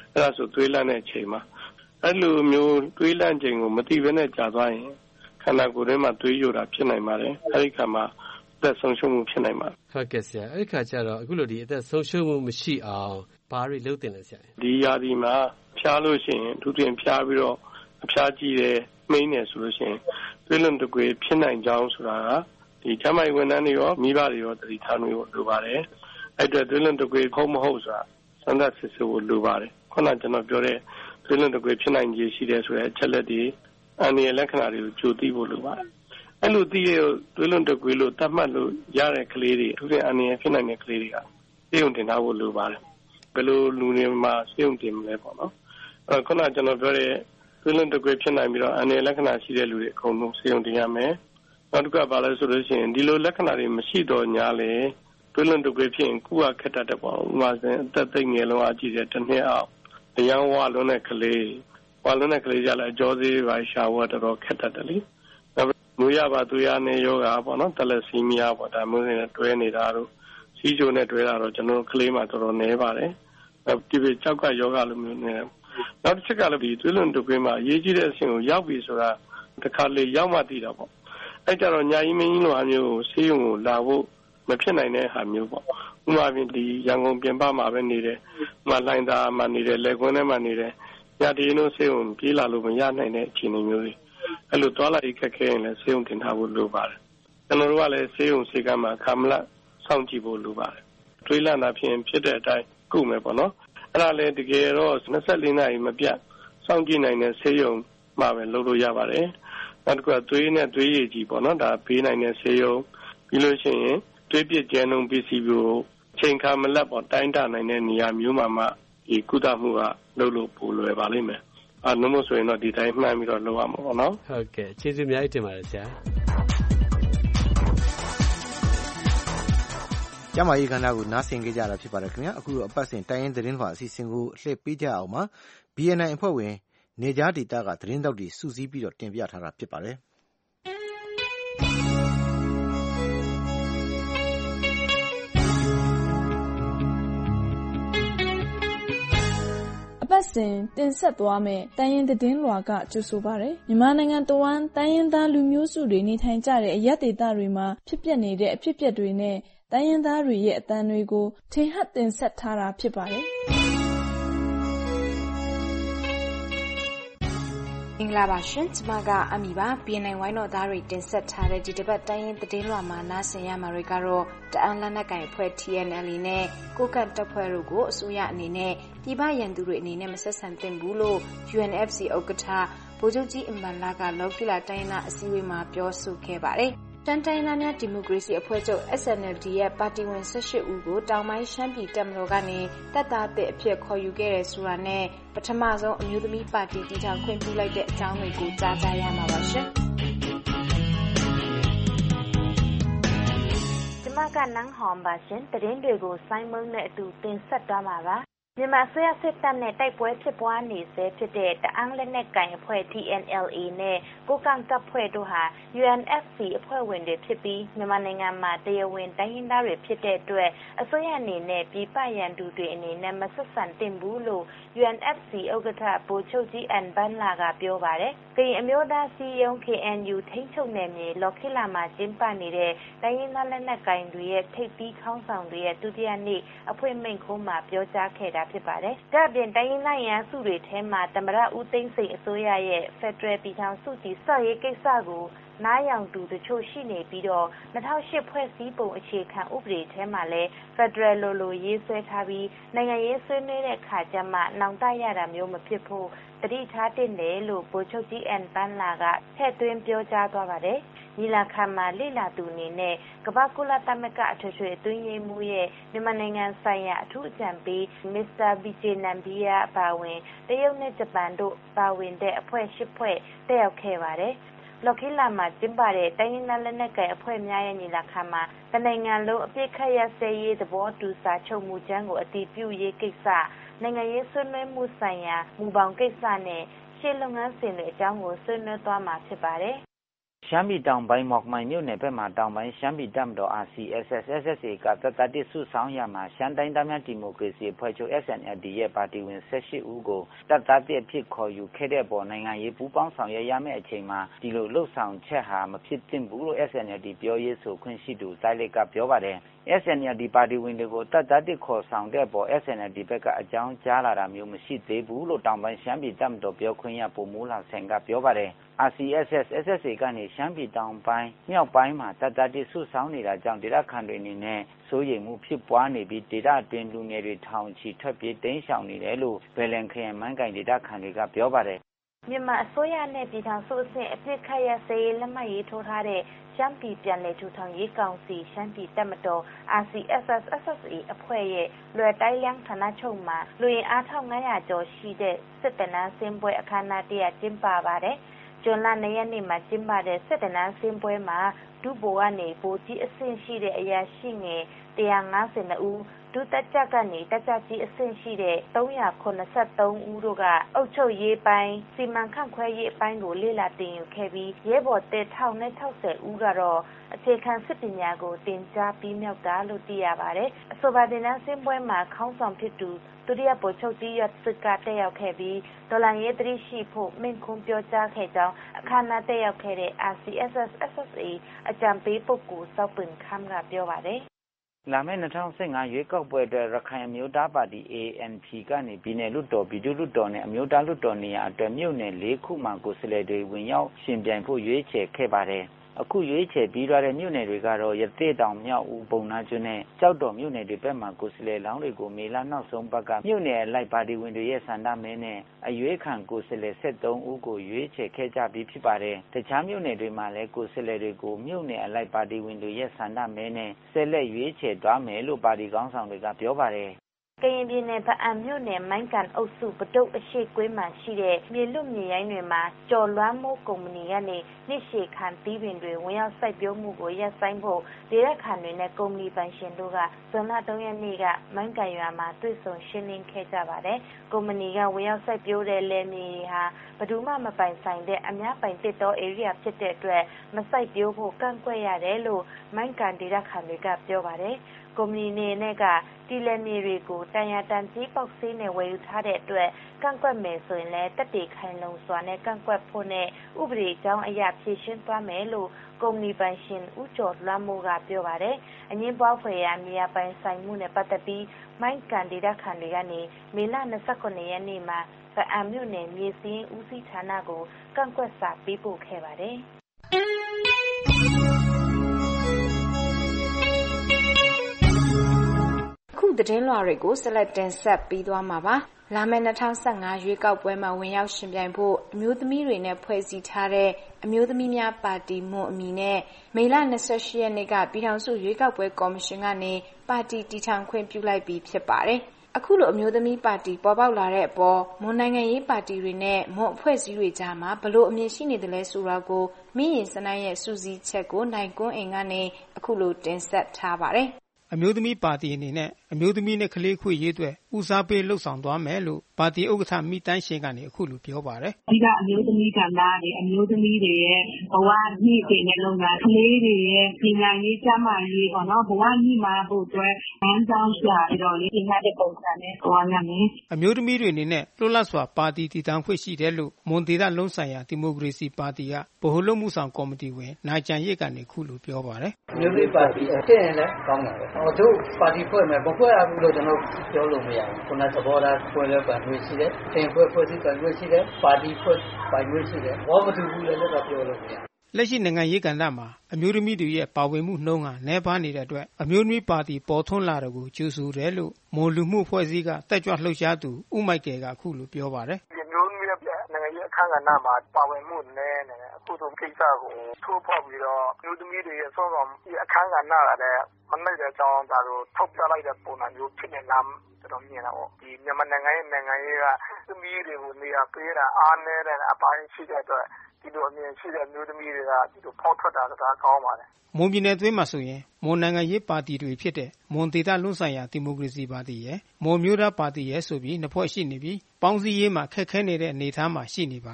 အဲ့ဒါဆိုသွေးလန့်တဲ့အချိန်မှာအဲ့လိုမျိုးသွေးလန့်ချိန်ကိုမသိဘဲနဲ့ကြာသွားရင်ခန္ဓာကိုယ်ထဲမှာသွေးယိုတာဖြစ်နိုင်ပါတယ်အဲ့ဒီခါမှာအသက်ဆုံးရှုံးမှုဖြစ်နိုင်ပါတယ်ဟုတ်ကဲ့ဆရာအဲ့ဒီခါကျတော့အခုလိုဒီအသက်ဆုံးရှုံးမှုမရှိအောင်ဘာတွေလုပ်တင်လဲဆရာဒီရာသီမှာဖျားလို့ရှိရင်ဒုတိယဖျားပြီးတော့အဖျားကြီးတယ်မိန်းတယ်ဆိုလို့ရှိရင်သွေးလွန်တုပ်ကွေးဖြစ်နိုင်ကြောင်းဆိုတာကဒီကျန်းမာရေးဝန်ထမ်းတွေရောမိဘတွေရောသတိထားနေဖို့လိုပါတယ်အဲ့အတွက်သွေးလွန်တုပ်ကွေးဟုတ်မဟုတ်ဆိုတာစမ်းသပ်စစ်ဆေးဖို့လိုပါတယ်ခုနကကျွန်တော်ပြောတဲ့သွေးလွန်တုပ်ကွေးဖြစ်နိုင်ခြေရှိတယ်ဆိုတဲ့အချက်လက်တွေအန္တရာယ်လက္ခဏာတွေကိုကြိုသိဖို့လိုပါတယ်အဲ့လိုသိရသွေးလွန်တုပ်ကွေးလို့သတ်မှတ်လို့ရတဲ့ကလေးတွေအထူးသဖြင့်အန္တရာယ်ဖြစ်နိုင်တဲ့ကလေးတွေကဆေးရုံတင်ထားဖို့လိုပါတယ်ဘယ်လိုလူတွေမှာဆေးရုံတင်မလဲပေါ့နော်ခုနကကျွန်တော်ပြောတဲ့သွေးလွန်တုပ်ကွေးဖြစ်နိုင်ပြီးတော့အန္တရာယ်လက္ခဏာရှိတဲ့လူတွေအကုန်လုံးဆေးရုံတင်ရမယ်နောက်တစ်ခါပါလဲဆိုလို့ရှိရင်ဒီလိုလက္ခဏာတွေမရှိတော့ညာလေသွေးလွန်တုပ်ကွေးဖြစ်ရင်ကုရခက်တတ်တယ်ပေါ့ဥပမာဆိုရင်အသက်သိငယ်လုံးအကြည့်တဲ့တစ်နှစ်အောက်အရန်ဝါလုံးတဲ့ကလေးကြလဲအကျော်သေးပါရှာဝတော်တော်ခက်တတ်တယ်လေမူရပါသွေးရနဲ့ယောဂါပေါ့နော်တက်လက်စီမီယာပေါ့ဒါမျိုးတွေနဲ့တွဲနေတာတို့စီးချိုနဲ့တွဲတာတော့ကျွန်တော်ကလေးမှတော်တော်နည်းပါတယ်ဒီပြကြောက်ကယောဂါလိုမျိုးနဲ့နောက်တစ်ချက်ကလည်းဒီသွေးလွန်တုပ်ကွေးမှာရေးကြီးတဲ့အဆင့်ကိုရောက်ပြီဆိုတာတစ်ခါလေရောက်မှသိတာပေါ့အဲ့ကြတော့ညာကြီးမင်းကြီးလိုဟာမျိုးကိုဆေးရုံကိုလာဖို့မဖြစ်နိုင်တဲ့ဟာမျိုးပေါ့ဥပမာပြင်ဒီရန်ကုန်ပြင်ပမှာပဲနေတယ်ဥပမာလိုင်းသားမှာနေတယ်လက်ကွင်းထဲမှာနေတယ်ညဒီနိုးဆေးရုံပြေးလာလို့မရနိုင်တဲ့အခြေအနေမျိုးတွေအဲ့လိုသွားလာရေးခက်ခဲရင်လည်းဆေးရုံတင်ထားဖို့လိုပါတယ်ကျွန်တော်တို့ကလည်းဆေးရုံဆေးကမ်းမှာခမလစောင့်ကြည့်ဖို့လိုပါတယ်တွေးလန့်တာဖြစ်တဲ့အတိုင်းကုမယ်ပေါ့နော်အဲ့ဒါလည်းတကယ်တော့24နာရီမပြတ်စောင့်ကြည့်နိုင်တဲ့ဆေးရုံမှာပဲလုပ်လို့ရပါတယ်နောက်တစ်ခုကသွေးနဲ့သွေးရည်ကြီးပေါ့နော်ဒါပေးနိုင်တဲ့ဆေးရုံပြီးလို့ရှိရင်သွေးပြည့်ကျန်းလုံးပစ္စည်းကိုချိန်ခါမလက်ပေါ့တိုင်းတာနိုင်တဲ့နေရာမျိုးမှာမှဒီကုသမှုကလုပ်လို့ပိုလွယ်ပါလိမ့်မယ်နှမို့ဆိုရင်တော့ဒီတိုင်းမှန်းပြီးတော့လုပ်ရမှာပေါ့နော်ဟုတ်ကဲ့ကျေးဇူးအများကြီးတင်ပါတယ်ဆရာကျမကြီးခန္ဓာကိုနားဆင်ကြကြတာဖြစ်ပါတယ်ခင်ဗျာအခုတော့အပတ်စဉ်တိုင်းရင်းသတင်းလွှာအစီအစဉ်ကိုလှည့်ပေးကြအောင်ပါ BNI အဖွဲ့ဝင်နေကြားဒေသကသတင်းတောက်တွေစုစည်းပြီးတော့တင်ပြထားတာဖြစ်ပါတယ်ပတ်စဉ်တင်ဆက်သွားမယ့်တိုင်းရင်းသတင်းလွှာကကြိုဆိုပါရယ်မြန်မာနိုင်ငံတဝန်းတိုင်းရင်းသားလူမျိုးစုတွေနေထိုင်ကြတဲ့အရပ်ဒေသတွေမှာဖြစ်ပျက်နေတဲ့အဖြစ်အပျက်တွေနဲ့တိုင်းရင်းသားတွေရဲ့အသံတွေကိုထင်ဟပ်တင်ဆက်ထားတာဖြစ်ပါတယ်မင်္ဂလာပါရှင်ကျမကအမီပါ BNI ဝိုင်းတော်သားတွေတင်ဆက်ထားတဲ့ဒီတစ်ပတ်တိုင်းရင်းသတင်းလွှာမှာနားဆင်ရမှာတွေကတော့တအန်းလက်နက်ကိုင်အဖွဲ့ TNLA နဲ့ကိုကတ်တပ်ဖွဲ့တို့ကိုအစိုးရအနေနဲ့ပြည်ပရန်သူတွေအနေနဲ့မဆက်ဆံသင့်ဘူးလို့ UNFC ဥက္ကဋ္ဌဗိုလ်ချုပ်ကြီးအင်ဘန်လာကလော်ကီလာတိုင်းနာအစည်းအဝေးမှာပြောဆိုခဲ့ပါတယ်တန်တိုင်းသားများဒီမိုကရေစီအဖွဲ့ချုပ် SNLD ရဲ့ပါတီဝင်18ဦးကိုတောင်ပိုင်းရှမ်းပြည်တပ်မတော်ကနေတပ်သားအသစ်အဖြစ်ခေါ်ယူခဲ့တဲ့ဆိုတာနဲ့ပထမဆုံးအမျိုးသမီးပါတီတည်ထောင်ခွင့်ပြုလိုက်တဲ့အကြောင်းတွေကိုကြားကြရမှာပါရှင်။ကျမကနန်းဟောင်ပါရှင်သတင်းတွေကိုစိုင်းမုံနဲ့အတူတင်ဆက်သွားမှာပါမြန်မာဆွေစစ်တပ်နဲ့တိုက်ပွဲဖြစ်ပွားနေဆဲဖြစ်တဲ့တအန်းလက်နက်ကိုင်အဖွဲ့ TNLA နဲ့ကိုကန့်တပ်ဖွဲ့တို့ဟာ UNFC အဖွဲ့ဝင်တွေဖြစ်ပြီးမြန်မာနိုင်ငံမှာတရားဝင်တိုင်းရင်းသားတွေဖြစ်တဲ့အတွက်အစိုးရအနေနဲ့ပြည်ပရန်သူတွေအနေနဲ့မဆက်ဆံသင့်ဘူးလို့ UNFC ဥက္ကဋ္ဌဗိုလ်ချုပ်ကြီးအန်ဘန်လာကပြောပါတယ်။ကရင်အမျိုးသားစီယုံ KNU ထိန်းချုပ်နယ်မြေလော်ခိလာမှာကျင်းပနေတဲ့တိုင်းရင်းသားလက်နက်ကိုင်တွေရဲ့ထိပ်သီးခေါင်းဆောင်တွေရဲ့ဒုတိယနေ့အဖွင့်မိန့်ခွန်းမှာပြောကြားခဲ့တာဖြစ်ပါတယ်။ဒါ့အပြင်တိုင်းရင်းသားရန်စုတွေထဲမှာသမ္မတဦးသိန်းစိန်အစိုးရရဲ့ဖက်ဒရယ်ပြည်ထောင်စုတည်ဆောက်ရေးကိစ္စကိုနားယောင်သူတချို့ရှိနေပြီးတော့2008ဖွဲ့စည်းပုံအခြေခံဥပဒေထဲမှာလည်းဖက်ဒရယ်လိုရေးဆွဲထားပြီးနိုင်ငံရေးဆွေးနွေးတဲ့အခါကျမှနောင်တရတာမျိုးမဖြစ်ဖို့တတိထားတင်တယ်လို့ဗိုလ်ချုပ်ကြီးအန်ပန်းလာကထည့်သွင်းပြောကြားသွားပါတယ်။ညီလာခံမှာလေ့လာသူအနေနဲ့ကမ္ဘာကုလသမဂ္ဂအထွေထွေအတွင်းရေးမှူးရဲ့မြန်မာနိုင်ငံဆိုင်ရာအထူးအကြံပေးမစ္စတာဘီဂျေနမ်ဘီယာပါဝင်တရုတ်နဲ့ဂျပန်တို့ပါဝင်တဲ့အဖွဲ့၈ဖွဲ့တက်ရောက်ခဲ့ပါတယ်။လော်ကီလာမှာကျင်းပတဲ့တိုင်းရင်းသားလက်နက်ကိုင်အဖွဲ့များရဲ့ညီလာခံမှာတနိုင်ငံလုံးအပြစ်ခတ်ရစဲရေးသဘောတူစာချုပ်မူကြမ်းကိုအတည်ပြုရေးကိစ္စနိုင်ငံရေးဆွေးနွေးမှုဆိုင်ရာမူပေါင်းကိစ္စနဲ့ရှေ့လုပ်ငန်းစဉ်တွေအကြောင်းကိုဆွေးနွေးသွားမှာဖြစ်ပါတယ်ရှမ်းပြည်တောင်ပိုင်းမော်ကမိုင်မြို့နယ်ဘက်မှာတောင်ပိုင်းရှမ်းပြည်တပ်မတော် RCSS SSA ကတပ်သားတစ်စုဆောင်ရမှာရှမ်းတိုင်းသားများဒီမိုကရေစီအဖွဲ့ချုပ် SNLD ရဲ့ပါတီဝင်18ဦးကိုတပ်သားတစ်အဖြစ်ခေါ်ယူခဲ့တဲ့ပေါ်နိုင်ငံရေးပူးပေါင်းဆောင်ရွက်ရမယ့်အချိန်မှာဒီလိုလှုပ်ဆောင်ချက်ဟာမဖြစ်သင့်ဘူးလို့ SNLD ပြောရေးဆိုခွင့်ရှိသူစိုက်လက်ကပြောပါတယ်SNLD ပါတီဝင်တွေကိုတပ်သားတစ်ခေါ်ဆောင်တဲ့ပေါ် SNLD ဘက်ကအကြောင်းကြားလာတာမျိုးမရှိသေးဘူးလို့တောင်ပိုင်းရှမ်းပြည်တပ်မတော်ပြောခွင့်ရဗိုလ်မှူးလာဆန်ကပြောပါတယ်RCSS SSA ကနေရှမ်းပြည်တောင်ပိုင်းမြောက်ပိုင်းမှာတပ်သားတစ်စုဆောင်နေတာကြောင့်ဒေသခံတွေအနေနဲ့စိုးရိမ်မှုဖြစ်ပွားနေပြီးဒေသအတွင်းလူငယ်တွေထောင်ချီထွက်ပြေးတိမ်းရှောင်နေတယ်လို့ဗယ်လန်ခရိုင်မန်းကိုင်ဒေသခံတွေကပြောပါတယ်မြန်မာအစိုးရနဲ့ပြည်ထောင်စုအဆင့်အပြစ်ခတ်ရစေးလက်မှတ်ရေးထိုးထားတဲ့ရှမ်းပြည်ပြန်လည်ထူထောင်ရေးကောင်စီရှမ်းပြည်တပ်မတော် RCSS SSA အဖွဲ့ရဲ့လွယ်တိုင်းလျန်းဌာနချုပ်မှာလူရင်အား1500ကျော်ရှိတဲ့စစ်တနန်းစင်းပွဲအခမ်းအနားတရကျင်းပပါတယ်ဇွန်လ2ရက်နေ့မှာကျင်းပတဲ့စစ်တနန်းစင်းပွဲမှာဒုဗိုလ်ကနေဗိုလ်ကြီးအဆင့်ရှိတဲ့အရာရှိငယ်152ဦးဒုတက်ကြကနေတက်ကြကြီးအဆင့်ရှိတဲ့383ဦးတို့ကအုပ်ချုပ်ရေးပိုင်းစီမံခန့်ခွဲရေးအပိုင်းကိုလေ့လာသင်ယူခဲ့ပြီးရဲဘော်တက်1060ဦးကတော့အခြေခံစစ်ပညာကိုသင်ကြားပြီးမြောက်တာလို့သိရပါတယ်အဆိုပါတင်နန်းစင်းပွဲမှာခေါင်းဆောင်ဖြစ်သူဒုတိယဗိုလ်ချုပ်ကြီးရစစ်ကတက်ရောက်ခဲ့ပြီးဒေါ်လာရေးသတိရှိဖို့မင့်ခွန်းပြောကြားခဲ့ကြောင်းအခမ်းအနားတက်ရောက်ခဲ့တဲ့ RCSS SSA အကြံပေးပုဂ္ဂိုလ်စောက်ပင်ခမ်းကပြောပါတယ်လာမယ့်2015ရွေးကောက်ပွဲအတွက်ရခိုင်အမျိုးသားပါတီ ANP ကနေပြည်နယ်လွှတ်တော်ပြည်သူ့လွှတ်တော်နဲ့အမျိုးသားလွှတ်တော်နေရာအတွက်မြို့နယ်၄ခုမှကိုယ်စားလှယ်တွေဝင်ရောက်ရှင်ပြိုင်ဖို့ရွေးချယ်ခဲ့ပါတယ်အခုရွေးချယ်ပြီးသွားတဲ့မြို့နယ်တွေကတော့ရသေ့တောင်မြောက်ဦးပုံနာကျွန်းနဲ့ကြောက်တော်မြို့နယ်တွေဘက်မှာကိုယ်စားလှယ်လောင်းတွေကိုမေလနောက်ဆုံးပတ်ကမြို့နယ်လိုက်ပါတီဝင်တွေရဲ့ဆန္ဒမဲနဲ့အရွေးခံကိုယ်စားလှယ်73ဦးကိုရွေးချယ်ခဲ့ကြပြီးဖြစ်ပါတယ်တခြားမြို့နယ်တွေမှာလည်းကိုယ်စားလှယ်တွေကိုမြို့နယ်အလိုက်ပါတီဝင်တွေရဲ့ဆန္ဒမဲနဲ့ဆက်လက်ရွေးချယ်သွားမယ်လို့ပါတီခေါင်းဆောင်တွေကပြောပါတယ်ကရင်ပြည်နယ်ဗအံမြို့နယ်မိုင်းကန်အုပ်စုပတုတ်အရှိကွေးမှာရှိတဲ့မြေလွတ်မြေရိုင်းတွေမှာကျော်လွမ်းမိုးကုမ္ပဏီကနေနှစ်ရှည်ခံတီးပင်တွေဝင်ရောက်စိုက်ပျိုးမှုကိုရပ်ဆိုင်းဖို့ဒေသခံတွေနဲ့ကုမ္ပဏီပိုင်ရှင်တို့ကဇွန်လ3ရက်နေ့ကမိုင်းကန်ရွာမှာတွေ့ဆုံရှင်းလင်းခဲ့ကြပါတယ်။ကုမ္ပဏီကဝင်ရောက်စိုက်ပျိုးတဲ့လယ်မြေတွေဟာဘယ်သူမှမပိုင်ဆိုင်တဲ့အများပိုင်တစ်တောဧရိယာဖြစ်တဲ့အတွက်မစိုက်ပျိုးဖို့ကန့်ကွက်ရတယ်လို့မိုင်းကန်ဒေသခံတွေကပြောပါတယ်။ကုမ္ပဏီနဲ့ကတီလယ်မြေတွေကိုတန်ရာတန်ကြီးပေါက်ဆေးနဲ့ဝယ်ယူထားတဲ့အတွက်ကန့်ကွက်မယ်ဆိုရင်လည်းတက်တေခိုင်လုံစွာနဲ့ကန့်ကွက်ဖို့နဲ့ဥပဒေကြောင်းအရဖြေရှင်းသွားမယ်လို့ကုမ္ပဏီပိုင်ရှင်ဦးကျော်လွမ်းမိုးကပြောပါတယ်။အငင်းပွားဖွယ်ရာမြေယာပိုင်ဆိုင်မှုနဲ့ပတ်သက်ပြီးမိုင်းကန်ဒေသခံတွေကနေမေလ29ရက်နေ့မှာဗအံမြို့နယ်မြေစင်းဦးစီးဌာနကိုကန့်ကွက်စာပေးပို့ခဲ့ပါတယ်။ခုသတင်းလွှာတွေကိုဆက်လက်တင်ဆက်ပြီးသွားမှာပါ။လာမယ့်2015ရွေးကောက်ပွဲမှာဝင်ရောက်ရှင်ပြိုင်ဖို့အမျိုးသမီးတွေနဲ့ဖွဲ့စည်းထားတဲ့အမျိုးသမီးများပါတီမွန်အမည်နဲ့မေလ28ရက်နေ့ကပြည်ထောင်စုရွေးကောက်ပွဲကော်မရှင်ကနေပါတီတည်ထောင်ခွင့်ပြုလိုက်ပြီးဖြစ်ပါတယ်။အခုလိုအမျိုးသမီးပါတီပေါ်ပေါက်လာတဲ့အပေါ်မွန်နိုင်ငံရေးပါတီတွေနဲ့မွန်အဖွဲ့အစည်းတွေကြားမှာဘလို့အမြင်ရှိနေတယ်လဲဆိုတာကိုမင်းရင်စနိုင်းရဲ့စူးစီးချက်ကိုနိုင်ကွန်းအိမ်ကနေအခုလိုတင်ဆက်ထားပါတယ်။အမျိုးသမီးပါတီအနေနဲ့အမျိုးသမီးနဲ့ကလေးခွေရေးအတွက်ဦးစားပေးလှုပ်ဆောင်သွားမယ်လို့ပါတီဥက္ကဋ္ဌမိတန်းရှင်ကနေအခုလိုပြောပါတယ်။အဓိကအမျိုးသမီးကဏ္ဍတွေအမျိုးသမီးတွေရဲ့ဘဝညှိတဲ့လုပ်ငန်းကလေးတွေရဲ့ပညာရေးကျန်းမာရေးပေါ့နော်ဘဝညှိမှာဖို့အတွက်လမ်းကြောင်းရှာပြီးတော့လေပညာတဲ့ပုံစံနဲ့သွားရမယ်။အမျိုးသမီးတွေအနေနဲ့လွတ်လပ်စွာပါတီတည်ထောင်ခွင့်ရှိတယ်လို့မွန်ဒေသလုံးဆိုင်ရာဒီမိုကရေစီပါတီကဗဟိုလုပ်မှုဆောင်ကော်မတီဝင်နိုင်ကျန်ရစ်ကနေအခုလိုပြောပါတယ်။အမျိုးသမီးပါတီအထက်ရင်လည်းကောင်းတာပဲ။တို့ပါတီဖွဲ့မယ်မဖွဲ့ရဘူးလို့ကျွန်တော်ပြောလို့မရဘူး။ခုနသဘောထားဖွဲ့လဲပါလို့ရှိတယ်။တင်ဖွဲ့စည်းပါလို့ရှိတယ်။ပါတီဖွဲ့ပါလို့ရှိတယ်။ဘောမတူဘူးလည်းတော့ပြောလို့မရဘူး။လက်ရှိနိုင်ငံရေးကဏ္ဍမှာအမျိုးသမီးတွေရဲ့ပါဝင်မှုနှုန်းဟာနည်းပါးနေတဲ့အတွက်အမျိုးသမီးပါတီပေါ်ထွန်းလာတဲ့ကိုကြိုးဆိုတယ်လို့မွန်လူမှုဖွဲ့စည်းကတက်ကြွလှုပ်ရှားသူဦးမိုက်ကယ်ကအခုလိုပြောပါတယ်။အမျိုးသမီးရဲ့နိုင်ငံရေးအခမ်းကဏ္ဍမှာပါဝင်မှုနည်းနေတယ်အခုတို့ကိစ္စကိုထိုးဖောက်ပြီးတော့အမျိုးသမီးတွေရဲ့စောစောအခမ်းကဏ္ဍကလည်းမနိုင်တဲ့အကြောင်းဒါတို့ထောက်ပြလိုက်တဲ့ပုံစံမျိုးဖြစ်နေလားတော်မြင်တာပေါ့ဒီမြန်မာနိုင်ငံရဲ့နိုင်ငံရေးကသမီးတွေကိုနေရာပေးတာအားနည်းတဲ့အပိုင်းရှိတဲ့အတွက်ဒီလိုအမြင်ရှိတဲ့မျိုးသမီးတွေကဒီလိုဖောက်ထွက်တာဆိုတာကောင်းပါတယ်မွန်ပြည်နယ်အတွင်းမှာဆိုရင်မွန်နိုင်ငံရေးပါတီတွေဖြစ်တဲ့မွန်ဒေသလုံးဆိုင်ရာဒီမိုကရေစီပါတီရဲ့မွန်မျိုးသားပါတီရဲ့ဆိုပြီးနှစ်ဖွဲ့ရှိနေပြီးပေါင်းစည်းရေးမှာခက်ခဲနေတဲ့အနေအထားမှာရှိနေပါတယ်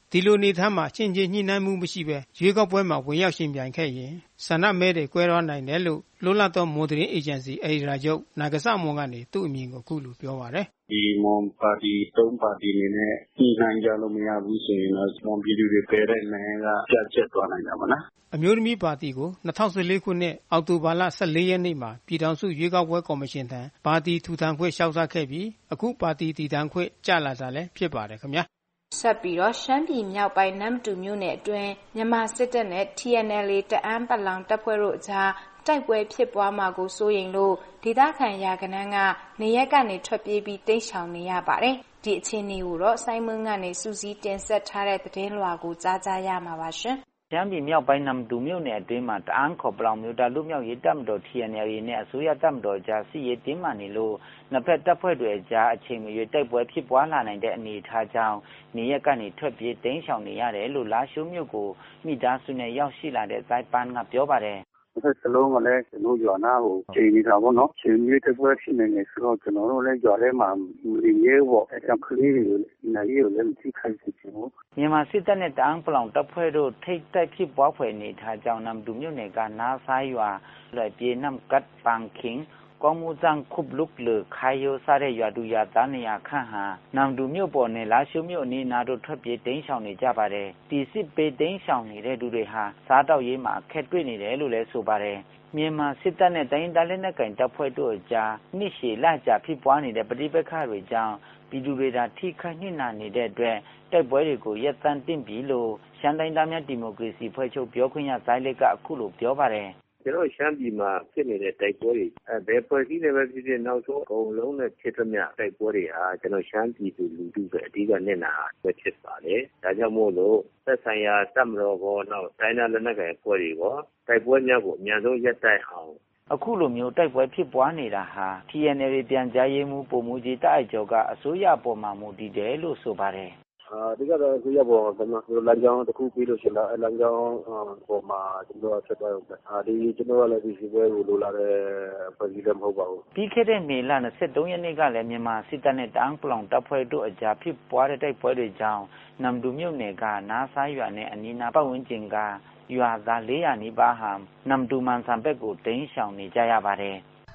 ဒီလိုနေထားမှာချင်းချင်းညှိနှိုင်းမှုမရှိဘဲရွေးကောက်ပွဲမှာဝင်ရောက်ရှင်ပြိုင်ခဲ့ရင်ဆန္ဒမဲတွေကွဲလွှားနိုင်တယ်လို့လွတ်လပ်သောမွန်သတင်းအေဂျင်စီအယ်ဒီတာချုပ်နာဂဆမွန်ကနေသူ့အမြင်ကိုအခုလိုပြောပါတယ်။ဒီမွန်ပါတီ3ပါတီနေနဲ့ညှိနှိုင်းကြလို့မရဘူးဆိုရင်တော့မွန်ပြည်သူတွေပယ်တဲ့နိုင်ငံကပြတ်ကျက်သွားနိုင်တာပါနော်။အမျိုးသမီးပါတီကို2014ခုနှစ်အောက်တိုဘာလ14ရက်နေ့မှာပြည်ထောင်စုရွေးကောက်ပွဲကော်မရှင်ထံပါတီထူထောင်ခွင့်လျှောက်ထားခဲ့ပြီးအခုပါတီတည်ထောင်ခွင့်ကျလာတာလည်းဖြစ်ပါတယ်ခင်ဗျာ။ဆက်ပြီးတော့ရှမ်းပြည်မြောက်ပိုင်းနမ်တူမြို့နယ်အတွင်းမြန်မာစစ်တပ်နဲ့ TNLA တအန်းပလောင်တပ်ဖွဲ့တို့အကြားတိုက်ပွဲဖြစ်ပွားမှာကိုစိုးရိမ်လို့ဒေသခံရာဂဏန်းကနေရက်ကနေထွက်ပြေးပြီးတိမ်းရှောင်နေရပါတယ်။ဒီအခြေအနေကိုတော့စိုင်းမွန်းကနေစူးစီးတင်ဆက်ထားတဲ့သတင်းလွှာကိုကြားကြရမှာပါရှင်။ရှမ်းပြည်မြောက်ပိုင်းနမ်တူမြို့နယ်အတွင်းမှာတအန်းခေါ်ပလောင်မျိုးသားလူမျိုးရေးတပ်မတော် TNLA နဲ့အစိုးရတပ်မတော်ကြားစစ်ရေးတင်းမာနေလို့နှစ်ဖက်တပ်ဖွဲ့တွေကြားအချိန်မရွေးတိုက်ပွဲဖြစ်ပွားလာနိုင်တဲ့အနေအထားကြောင့်နေရက်ကနေထွက်ပြေးတိမ်းရှောင်နေရတယ်လို့လာရှိုးမြို့ကိုမိသားစုနဲ့ရောက်ရှိလာတဲ့ဇိုင်းပန်းကပြောပါတယ်။တစ်စလုံးကလည်းကျွန်တော်ရွာနာကိုချိန်နေတာပေါ့နော်။ချိန်ပြီးတစ်ပွဲဖြစ်နေနေဆိုတော့ကျွန်တော်တို့လည်းရွာထဲမှာနေရဲပေါ့။အဲကြောင့်ကလေးတွေနိုင်ရလည်းသိခိုင်းစီချင်ဘူး။မြန်မာစစ်တပ်နဲ့တအန်းပလောင်တပ်ဖွဲ့တို့ထိတ်တိုက်ဖြစ်ပွားဖွယ်နေထားကြောင်းနမ်ဒူမြို့နယ်ကနားဆိုင်ရွာလွယ်ပြေနမ်ကတ်ပန်းခင်းကောင်းမှုစံခုပ်လုကလခိုင်ယိုစားတဲ့ရွာသူရွာသားနေရာခန့်ဟာနမ်ဒူမြို့ပေါ်နဲ့လာရှိုးမြို့အနီးနားတို့ထွက်ပြေးတိမ်းရှောင်နေကြပါတယ်။ဒီစစ်ပေးတိမ်းရှောင်နေတဲ့သူတွေဟာစားတောက်ရေးမှာအခက်တွေ့နေတယ်လို့လည်းဆိုပါတယ်။မြန်မာစစ်တပ်နဲ့တိုင်းဒေသလက်နက်ကိုင်တပ်ဖွဲ့တို့အကြားနှစ်ရှည်လကြာဖြစ်ပွားနေတဲ့ပဋိပက္ခတွေကြောင့်ပြည်သူတွေသာထိခိုက်နှိမ့်နာနေတဲ့အတွက်တိုက်ပွဲတွေကိုရပ်တန့်သင့်ပြီလို့ရှမ်းတိုင်းသားများဒီမိုကရေစီဖွဲ့ချုပ်ပြောခွင့်ရဇိုင်းလက်ကအခုလိုပြောပါတယ်ကျွန်တော်ရှမ်းပြည်မှာဖြစ်နေတဲ့တိုက်ပွဲတွေဘယ်ဖွဲ့စည်းနေပဲဖြစ်ဖြစ်နောက်ဆုံးအကုန်လုံးနဲ့ဖြစ်သမျှတိုက်ပွဲတွေဟာကျွန်တော်ရှမ်းပြည်သူလူထုပဲအဓိကနဲ့နာပဲဖြစ်ပါတယ်။ဒါကြောင့်မို့လို့သက်ဆိုင်ရာတပ်မတော်ကောနောက်တိုင်းဒေသလက်နက်ကိုင်အဖွဲ့တွေကောတိုက်ပွဲများကိုအများဆုံးရပ်တန့်အောင်အခုလိုမျိုးတိုက်ပွဲဖြစ်ပွားနေတာဟာ TNL ပြန်ကြားရေးမှူးပုံမူကြီးတိုက်အကျော်ကအစိုးရပေါ်မှာမူတည်တယ်လို့ဆိုပါတယ်ဒီကတော့အစိုးရပေါ်ကလမ်းကြောင်းတစ်ခုပြီးလို့ရှိရင်လမ်းကြောင်းပေါ်မှာကျွန်တော်ဆက်သွားအောင်ဒီကျွန်တော်ကလည်းဒီစီပွဲကိုလိုလာတဲ့ဖွဲ့စည်းလည်းမဟုတ်ပါဘူးပြီးခဲ့တဲ့မေလ23ရက်နေ့ကလည်းမြန်မာစစ်တပ်နဲ့တအန်းပလောင်တပ်ဖွဲ့တို့အကြားဖြစ်ပွားတဲ့တိုက်ပွဲတွေကြောင့်နမ်ဒူမြို့နယ်ကနားဆိုင်ရွာနဲ့အနီးနားပတ်ဝန်းကျင်ကရွာသား400နီးပါးဟာနမ်ဒူမန်ဆန်ဘက်ကိုတိမ်းရှောင်နေကြရပါတယ်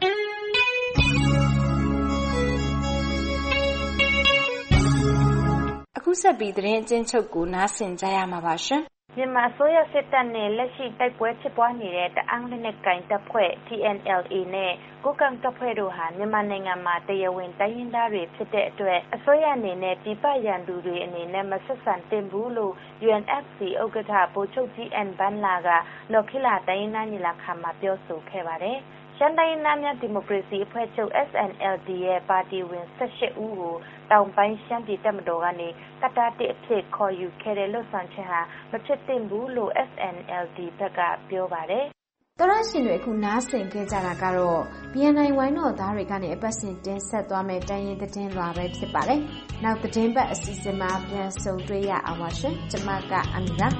အခုဆက်ပြီးသတင်းအကျဉ်းချုပ်ကိုနားဆင်ကြရမှာပါရှင်။မြန်မာအစိုးရစစ်တပ်နဲ့လက်ရှိတိုက်ပွဲဖြစ်ပွားနေတဲ့တအန်းလက်နက်ကိုင်တပ်ဖွဲ့ TNLA နဲ့ကိုကန့်တပ်ဖွဲ့တို့ဟာမြန်မာနိုင်ငံမှာတရားဝင်တိုင်းရင်းသားတွေဖြစ်တဲ့အတွက်အစိုးရအနေနဲ့ပြည်ပရန်သူတွေအနေနဲ့မဆက်ဆံသင့်ဘူးလို့ UNFC ဥက္ကဋ္ဌဗိုလ်ချုပ်ကြီးအန်ဘန်လာကလော်ခိလာတိုင်းရင်းသားညီလာခံမှာပြောဆိုခဲ့ပါတယ်။ရှမ်းတိုင်းရင်းသားများဒီမိုကရေစီအဖွဲ့ချုပ် SNLD ရဲ့ပါတီဝင်18ဦးကိုတောင်ပိုင်းရှမ်းပြည်တပ်မတော်ကနေကတ္တာတစ်အဖြစ်ခေါ်ယူခဲ့တဲ့လွတ်ဆောင်ချက်ဟာမဖြစ်သင့်ဘူးလို့ SNLD ဘက်ကပြောပါတယ်။သောရရှင်တွေအခုနားဆင်ခဲ့ကြတာကတော့ BNI ဝိုင်းတော်သားတွေကနေအပတ်စဉ်တင်ဆက်သွားမယ့်တိုင်းရင်းသတင်းလွှာပဲဖြစ်ပါတယ်။နောက်သတင်းပတ်အစီအစဉ်မှာပြန်ဆုံတွေ့ရအောင်ပါရှင်။ကျွန်မကအမီပါ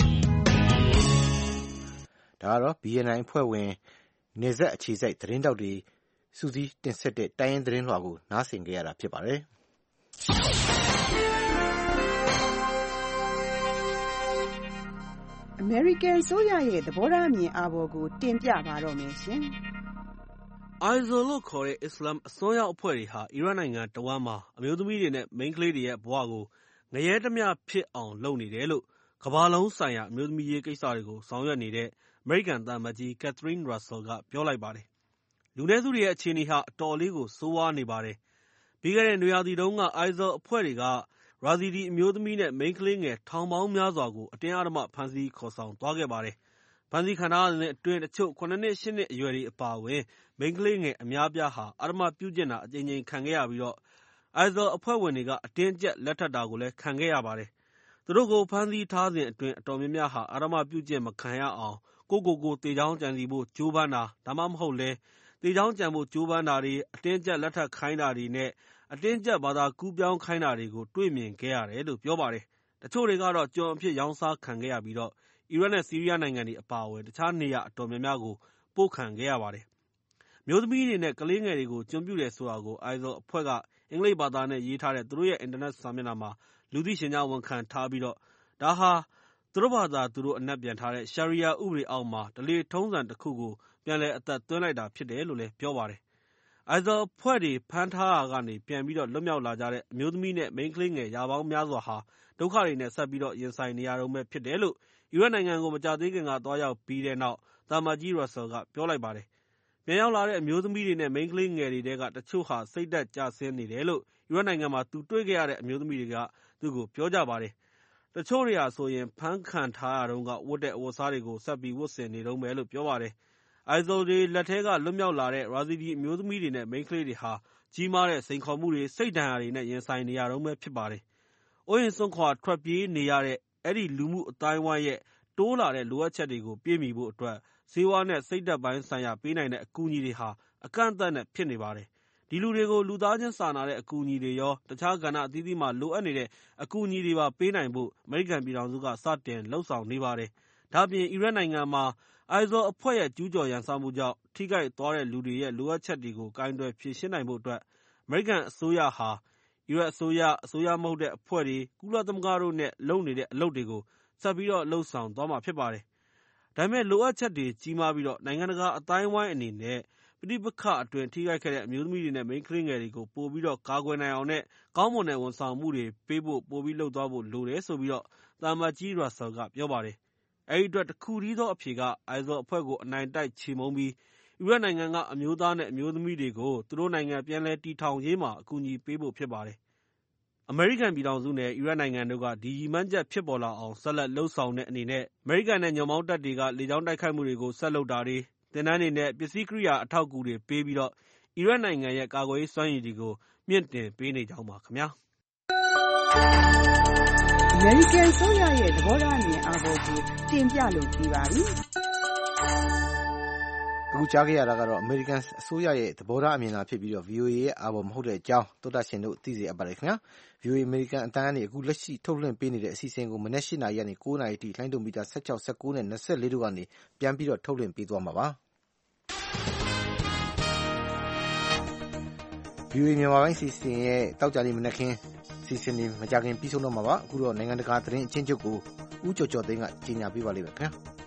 ။ဒါကတော့ BNI အဖွဲ့ဝင်နေဆက်အခြေစိုက်သတင်းတောက်တွေစူးစီးတင်ဆက်တဲ့တိုင်းရင်းသတင်းလွှာကိုနားဆင်ကြရတာဖြစ်ပါတယ်။အမေရိကန်ဆိုရရဲ့သဘောထားအမြင်အာဘော်ကိုတင်ပြပါတော့မယ်ရှင်။ ISIL လို့ခေါ်တဲ့အစ္စလာမ်အစွန်းရောက်အဖွဲ့တွေဟာအီရတ်နိုင်ငံတဝမ်းမှာအမျိုးသမီးတွေနဲ့မိန်းကလေးတွေရဲ့ဘဝကိုငရဲတမျှဖြစ်အောင်လုပ်နေတယ်လို့ကမ္ဘာလုံးဆိုင်ရာအမျိုးသမီးရေးကိစ္စတွေကိုဆောင်ရွက်နေတဲ့အမေရိကန်သံအမတ်ကြီး Catherine Russell ကပြောလိုက်ပါတယ်။လူနည်းစုတွေရဲ့အခြေအနေဟာအတော်လေးကိုဆိုးဝါးနေပါတယ်။ပြီးခဲ့တဲ့နွေရာသီတုန်းက ISIL အဖွဲ့တွေကရာဇီဒီအမျိုးသမီးနဲ့မိန်းကလေးငယ်ထောင်ပေါင်းများစွာကိုအတင်းအဓမ္မဖမ်းဆီးခေါ်ဆောင်သွားခဲ့ပါတယ်။ဖမ်းဆီးခံထားရတဲ့အတွင်းတချို့7 နှစ် 8 နှစ်အရွယ်တွေအပါအဝင်မိန်းကလေးငယ်အများအပြားဟာအဓမ္မပြုကျင့်တာအကြိမ်ကြိမ်ခံခဲ့ရပြီးတော့ ISIL အဖွဲ့ဝင်တွေကအတင်းအကျပ်လက်ထပ်တာကိုလည်းခံခဲ့ရပါတယ်။သူတို့ကိုဖမ်းဆီးထားစဉ်အတွင်းအတော်များများဟာအဓမ္မပြုကျင့်မခံရအောင်ကိုယ့်သေကြောင်းကြံစည်ဖို့ကြိုးပမ်းတာဒါမှမဟုတ်လည်းသေကြောင်းကြံဖို့ကြိုးပမ်းတာတွေအတင်းအကျပ်လက်ထပ်ခိုင်းတာတွေနဲ့အတင်းအကျပ်ဘာသာကူးပြောင်းခိုင်းတာတွေကိုတွေ့မြင်ခဲ့ရတယ်လို့ပြောပါတယ်။တချို့တွေကတော့ကျွန်အဖြစ်ရောင်းစားခံခဲ့ရပြီးတော့အီရတ်နဲ့ဆီးရီးယားနိုင်ငံတွေအပါအဝင်တခြားနေရာအတော်များများကိုပို့ခံခဲ့ရပါတယ်။မျိုးသမီးတွေနဲ့ကလေးငယ်တွေကိုကျွန်ပြုတယ်ဆိုတာကို ISIL အဖွဲ့ကအင်္ဂလိပ်ဘာသာနဲ့ရေးထားတဲ့သူတို့ရဲ့အင်တာနက်စာမျက်နှာမှာလူသိရှင်ကြားဝန်ခံထားပြီးတော့ဒါဟာသူတို့ဘာသာသူတို့အနက်ပြန်ထားတဲ့ရှာရီယာဥပဒေအောက်မှာဓလေ့ထုံးစံတစ်ခုကိုပြန်လည်အသက်သွင်းလိုက်တာဖြစ်တယ်လို့လည်းပြောပါတယ်။ ISIL အဖွဲ့တွေဖမ်းထားတာကနေပြန်ပြီးလွတ်မြောက်လာကြတဲ့အမျိုးသမီးနဲ့မိန်းကလေးငယ်ရာပေါင်းများစွာဟာဒုက္ခတွေနဲ့ဆက်ပြီးရင်ဆိုင်နေရတုန်းပဲဖြစ်တယ်လို့အီရတ်နိုင်ငံကိုမကြာသေးခင်ကသွားရောက်ပြီးတဲ့နောက်သံအမတ်ကြီး Russell ကပြောလိုက်ပါတယ်။ပြန်ရောက်လာတဲ့အမျိုးသမီးတွေနဲ့မိန်းကလေးငယ်တွေထဲကတချို့ဟာစိတ်ဓာတ်ကျဆင်းနေတယ်လို့အီရတ်နိုင်ငံမှာသူတွေ့ခဲ့ရတဲ့အမျိုးသမီးတွေကသူ့ကိုပြောကြပါတယ်။တချို့တွေဟာဆိုရင်ဖမ်းခံထားရတုန်းကဝတ်တဲ့အဝတ်အစားတွေကိုဆက်ပြီးဝတ်ဆင်နေတုန်းပဲလို့ပြောပါတယ်။ ISIL တွေလက်ထဲကလွတ်မြောက်လာတဲ့ Yazidi အမျိုးသမီးတွေနဲ့မိန်းကလေးတွေဟာကြီးမားတဲ့စိန်ခေါ်မှုတွေစိတ်ဒဏ်ရာတွေနဲ့ရင်ဆိုင်နေရတုန်းပဲဖြစ်ပါတယ်။အိုးအိမ်စွန့်ခွာထွက်ပြေးနေရတဲ့အဲဒီလူမှုအသိုင်းအဝိုင်းရဲ့တိုးလာတဲ့လိုအပ်ချက်တွေကိုပြည့်မီဖို့အတွက်ဆေးဝါးနဲ့စိတ်ဓာတ်ပိုင်းဆိုင်ရာပေးနိုင်တဲ့အကူအညီတွေဟာအကန့်အသတ်နဲ့ဖြစ်နေပါတယ်။ဒီလူတွေကိုလူသားချင်းစာနာတဲ့အကူအညီတွေရောတခြားကဏ္ဍအသီးသီးမှာလိုအပ်နေတဲ့အကူအညီတွေပါပေးနိုင်ဖို့အမေရိကန်ပြည်ထောင်စုကစတင်လုပ်ဆောင်နေပါတယ်။ဒါ့အပြင်အီရတ်နိုင်ငံမှာISIL အဖွဲ့ရဲ့ကျူးကျော်ရန်စမှုကြောင့်ထိခိုက်သွားတဲ့လူတွေရဲ့လိုအပ်ချက်တွေကိုကိုင်တွယ်ဖြေရှင်းနိုင်ဖို့အတွက်အမေရိကန်အစိုးရဟာအီရတ်အစိုးရ၊အစိုးရမဟုတ်တဲ့အဖွဲ့တွေ၊ကုလသမဂ္ဂတို့နဲ့လုပ်နေတဲ့အလုပ်တွေကိုဆက်ပြီးလုပ်ဆောင်သွားမှာဖြစ်ပါတယ်။ဒါပေမဲ့လိုအပ်ချက်တွေကြီးမားပြီးနိုင်ငံတကာအသိုင်းအဝိုင်းအနေနဲ့ပဋိပက္ခအတွင်းထိခိုက်ခဲ့တဲ့အမျိုးသမီးတွေနဲ့မိန်းကလေးငယ်တွေကိုပိုပြီးကာကွယ်နိုင်အောင်နဲ့ကောင်းမွန်တဲ့ဝန်ဆောင်မှုတွေပေးဖို့ပိုပြီးလုပ်သွားဖို့လိုတယ်ဆိုပြီးသံအမတ်ကြီး Russell ကပြောပါတယ်။အဲဒီအတွက်တခုတည်းသောအဖြေကISIL အဖွဲ့ကိုအနိုင်တိုက်ချေမှုန်းပြီးအီရတ်နိုင်ငံကအမျိုးသားနဲ့အမျိုးသမီးတွေကိုသူတို့နိုင်ငံပြန်လည်တည်ထောင်ရေးမှာအကူအညီပေးဖို့ဖြစ်ပါတယ်။အမေရိကန်ပြည်ထောင်စုနဲ့အီရတ်နိုင်ငံတို့ကဒီရည်မှန်းချက်ဖြစ်ပေါ်လာအောင်ဆက်လက်လုပ်ဆောင်တဲ့အနေနဲ့အမေရိကန်နဲ့ညွန့်ပေါင်းတပ်တွေကလေကြောင်းတိုက်ခိုက်မှုတွေကိုဆက်လုပ်တာတွေ၊သင်တန်းတွေနဲ့ပစ္စည်းကိရိယာအထောက်အကူတွေပေးပြီးအီရတ်နိုင်ငံရဲ့ကာကွယ်ရေးစွမ်းရည်တွေကိုမြှင့်တင်ပေးနေကြောင်းပါခင်ဗျာ။အမေရိကန်အစိုးရရဲ့သဘောထားအမြင်အာဘော်ကိုတင်ပြလို့ပြီးပါပြီ။အခုကြားခဲ့ရတာကတော့အမေရိကန်အစိုးရရဲ့သဘောထားအမြင်သာဖြစ်ပြီးVOA ရဲ့အာဘော်မဟုတ်တဲ့အကြောင်းသောတရှင်တို့သိစေအပ်ပါတယ်ခင်ဗျာ။ VOA အမေရိကန်အသံကနေအခုလက်ရှိထုတ်လွှင့်ပေးနေတဲ့အစီအစဉ်ကိုမနက် 8 နာရီကနေ 9 နာရီထိလိုင်းဒိုမီတာ 16, 19 နဲ့ 24 တို့ကနေပြန်ပြီးထုတ်လွှင့်ပေးသွားမှာပါ။ VOA မြန်မာပိုင်းအစီအစဉ်ရဲ့သောကြာနေ့မနက်ခင်းအစီအစဉ်တွေမကြာခင်ပြီးဆုံးတော့မှာပါ။အခုတော့နိုင်ငံတကာသတင်းအချင်းချုပ်ကိုဦးကျော်ကျော်သိန်းကကြီးညာပေးပါလိမ့်မယ်ခင်ဗျာ။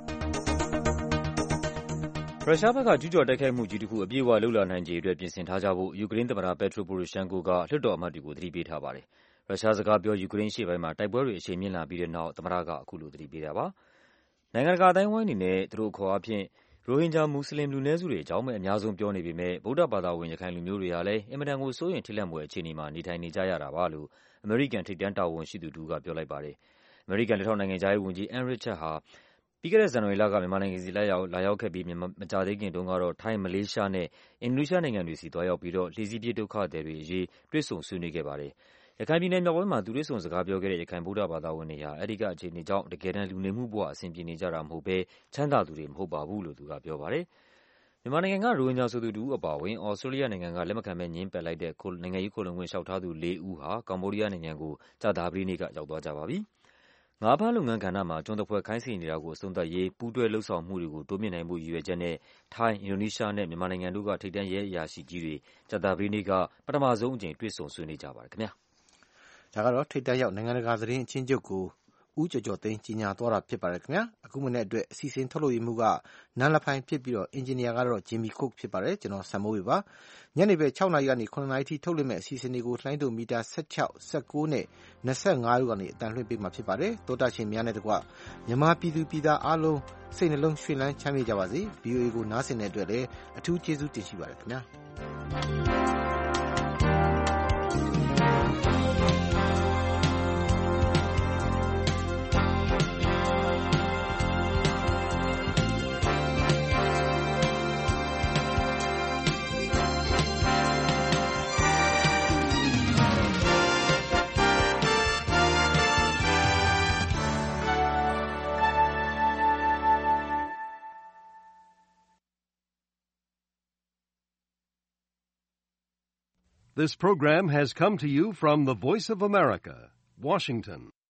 ရုရှားဘက်ကကျူးကျော်တိုက်ခိုက်မှုကြီးတစ်ခုအပြည့်အဝလုပ်လာနိုင်ခြေအတွက်ပြင်ဆင်ထားကြဖို့ယူကရိန်းသမ္မတ Petro Poroshenko ကလွှတ်တော်အမတ်တွေကိုသတိပေးထားပါတယ်။ရုရှားစကားပြောယူကရိန်းအရှေ့ပိုင်းမှာတိုက်ပွဲတွေအရှိန်မြင့်လာပြီးတဲ့နောက်သမ္မတကအခုလိုသတိပေးတာပါ။နိုင်ငံတကာအသိုင်းအဝိုင်းအနေနဲ့သူတို့အခေါ်အားဖြင့်ရိုဟင်ဂျာမွတ်စလင်လူနည်းစုတွေအကြောင်းပဲအများဆုံးပြောနေပေမဲ့ဗုဒ္ဓဘာသာဝင်ရခိုင်လူမျိုးတွေဟာလည်းအင်မတန်ကိုစိုးရိမ်ထိတ်လန့်ဖွယ်အခြေအနေမှာနေထိုင်နေကြရတာပါလို့အမေရိကန်ထိပ်တန်းတာဝန်ရှိသူတစ်ဦးကပြောလိုက်ပါတယ်။အမေရိကန်လက်ထောက်နိုင်ငံခြားရေးဝန်ကြီး N. Richard ဟာပြီးခဲ့တဲ့ဇန်နဝါရီလကမြန်မာနိုင်ငံစီလာရောက်ခဲ့ပြီးမကြာသေးခင်တုန်းကတော့ထိုင်း၊မလေးရှားနဲ့အင်ဒိုနီးရှားနိုင်ငံတွေဆီသွားရောက်ပြီးလှေစီးပြေးဒုက္ခသည်တွေအရေးတွေ့ဆုံဆွေးနွေးခဲ့ပါတယ်။ရခိုင်ပြည်နယ်မြောက်ပိုင်းမှာသူတွေ့ဆုံစကားပြောခဲ့တဲ့ရခိုင်ဗုဒ္ဓဘာသာဝင်တွေဟာအဲဒီကအခြေအနေကြောင့်တကယ်တမ်းလူနေမှုဘဝအဆင်ပြေနေကြတာမဟုတ်ဘဲချမ်းသာသူတွေမဟုတ်ပါဘူးလို့သူကပြောပါတယ်။မြန်မာနိုင်ငံကရိုဟင်ဂျာဆိုသူတစ်ဦးအပါအဝင်သြစတြေးလျနိုင်ငံကလက်မခံဘဲငြင်းပယ်လိုက်တဲ့နိုင်ငံရေးခိုလှုံခွင့်လျှောက်ထားသူ 4 ဦးဟာကမ္ဘောဒီးယားနိုင်ငံကိုကြာသပတေးနေ့ကရောက်သွားကြပါပြီ။ငါးဖမ်းလုပ်ငန်းကဏ္ဍမှာကျွန်းသဖွယ်ခိုင်းစေနေတာကိုအဆုံးသတ်ရေးပူးတွဲလုပ်ဆောင်မှုတွေကိုတိုးမြှင့်နိုင်ဖို့ရည်ရွယ်ချက်နဲ့ထိုင်း၊အင်ဒိုနီးရှားနဲ့မြန်မာနိုင်ငံတို့ကထိပ်တန်းရဲအရာရှိကြီးတွေကြာသပတေးနေ့ကပထမဆုံးအကြိမ်တွေ့ဆုံဆွေးနွေးကြပါတယ်ခင်ဗျာ။ဒါကတော့ထိပ်တန်းရောက်နိုင်ငံတကာသတင်းအချင်းချုပ်ကိုဦးကျော်ကျော်သိန်းကြီးညာသွားတာဖြစ်ပါတယ်ခင်ဗျာ။အခုမနေ့အတွက်အစီအစဉ်ထုတ်လုပ်ရေးမှုကနန်းလဖိုင်ဖြစ်ပြီးအင်ဂျင်နီယာကတော့ဂျင်မီကုတ်ဖြစ်ပါတယ်။ကျွန်တော်ဆမ်မိုးဝေပါ။ညနေပဲ 6 နာရီကနေ 9 နာရီထိထုတ်လွှင့်မဲ့အစီအစဉ်တွေကိုလှိုင်းဒိုမီတာ 16, 19နဲ့ 25တို့ကနေအတန်လွှင့်ပေးမှာဖြစ်ပါတယ်။သောတာရှင်များနဲ့တကွမြန်မာပြည်သူပြည်သားအားလုံးစိတ်နှလုံးရွှင်လန်းချမ်းမြေ့ကြပါစေ။ VOA ကိုနားဆင်တဲ့အတွက်လည်းအထူးကျေးဇူးတင်ရှိပါတယ်ခင်ဗျာ။ This program has come to you from the Voice of America, Washington.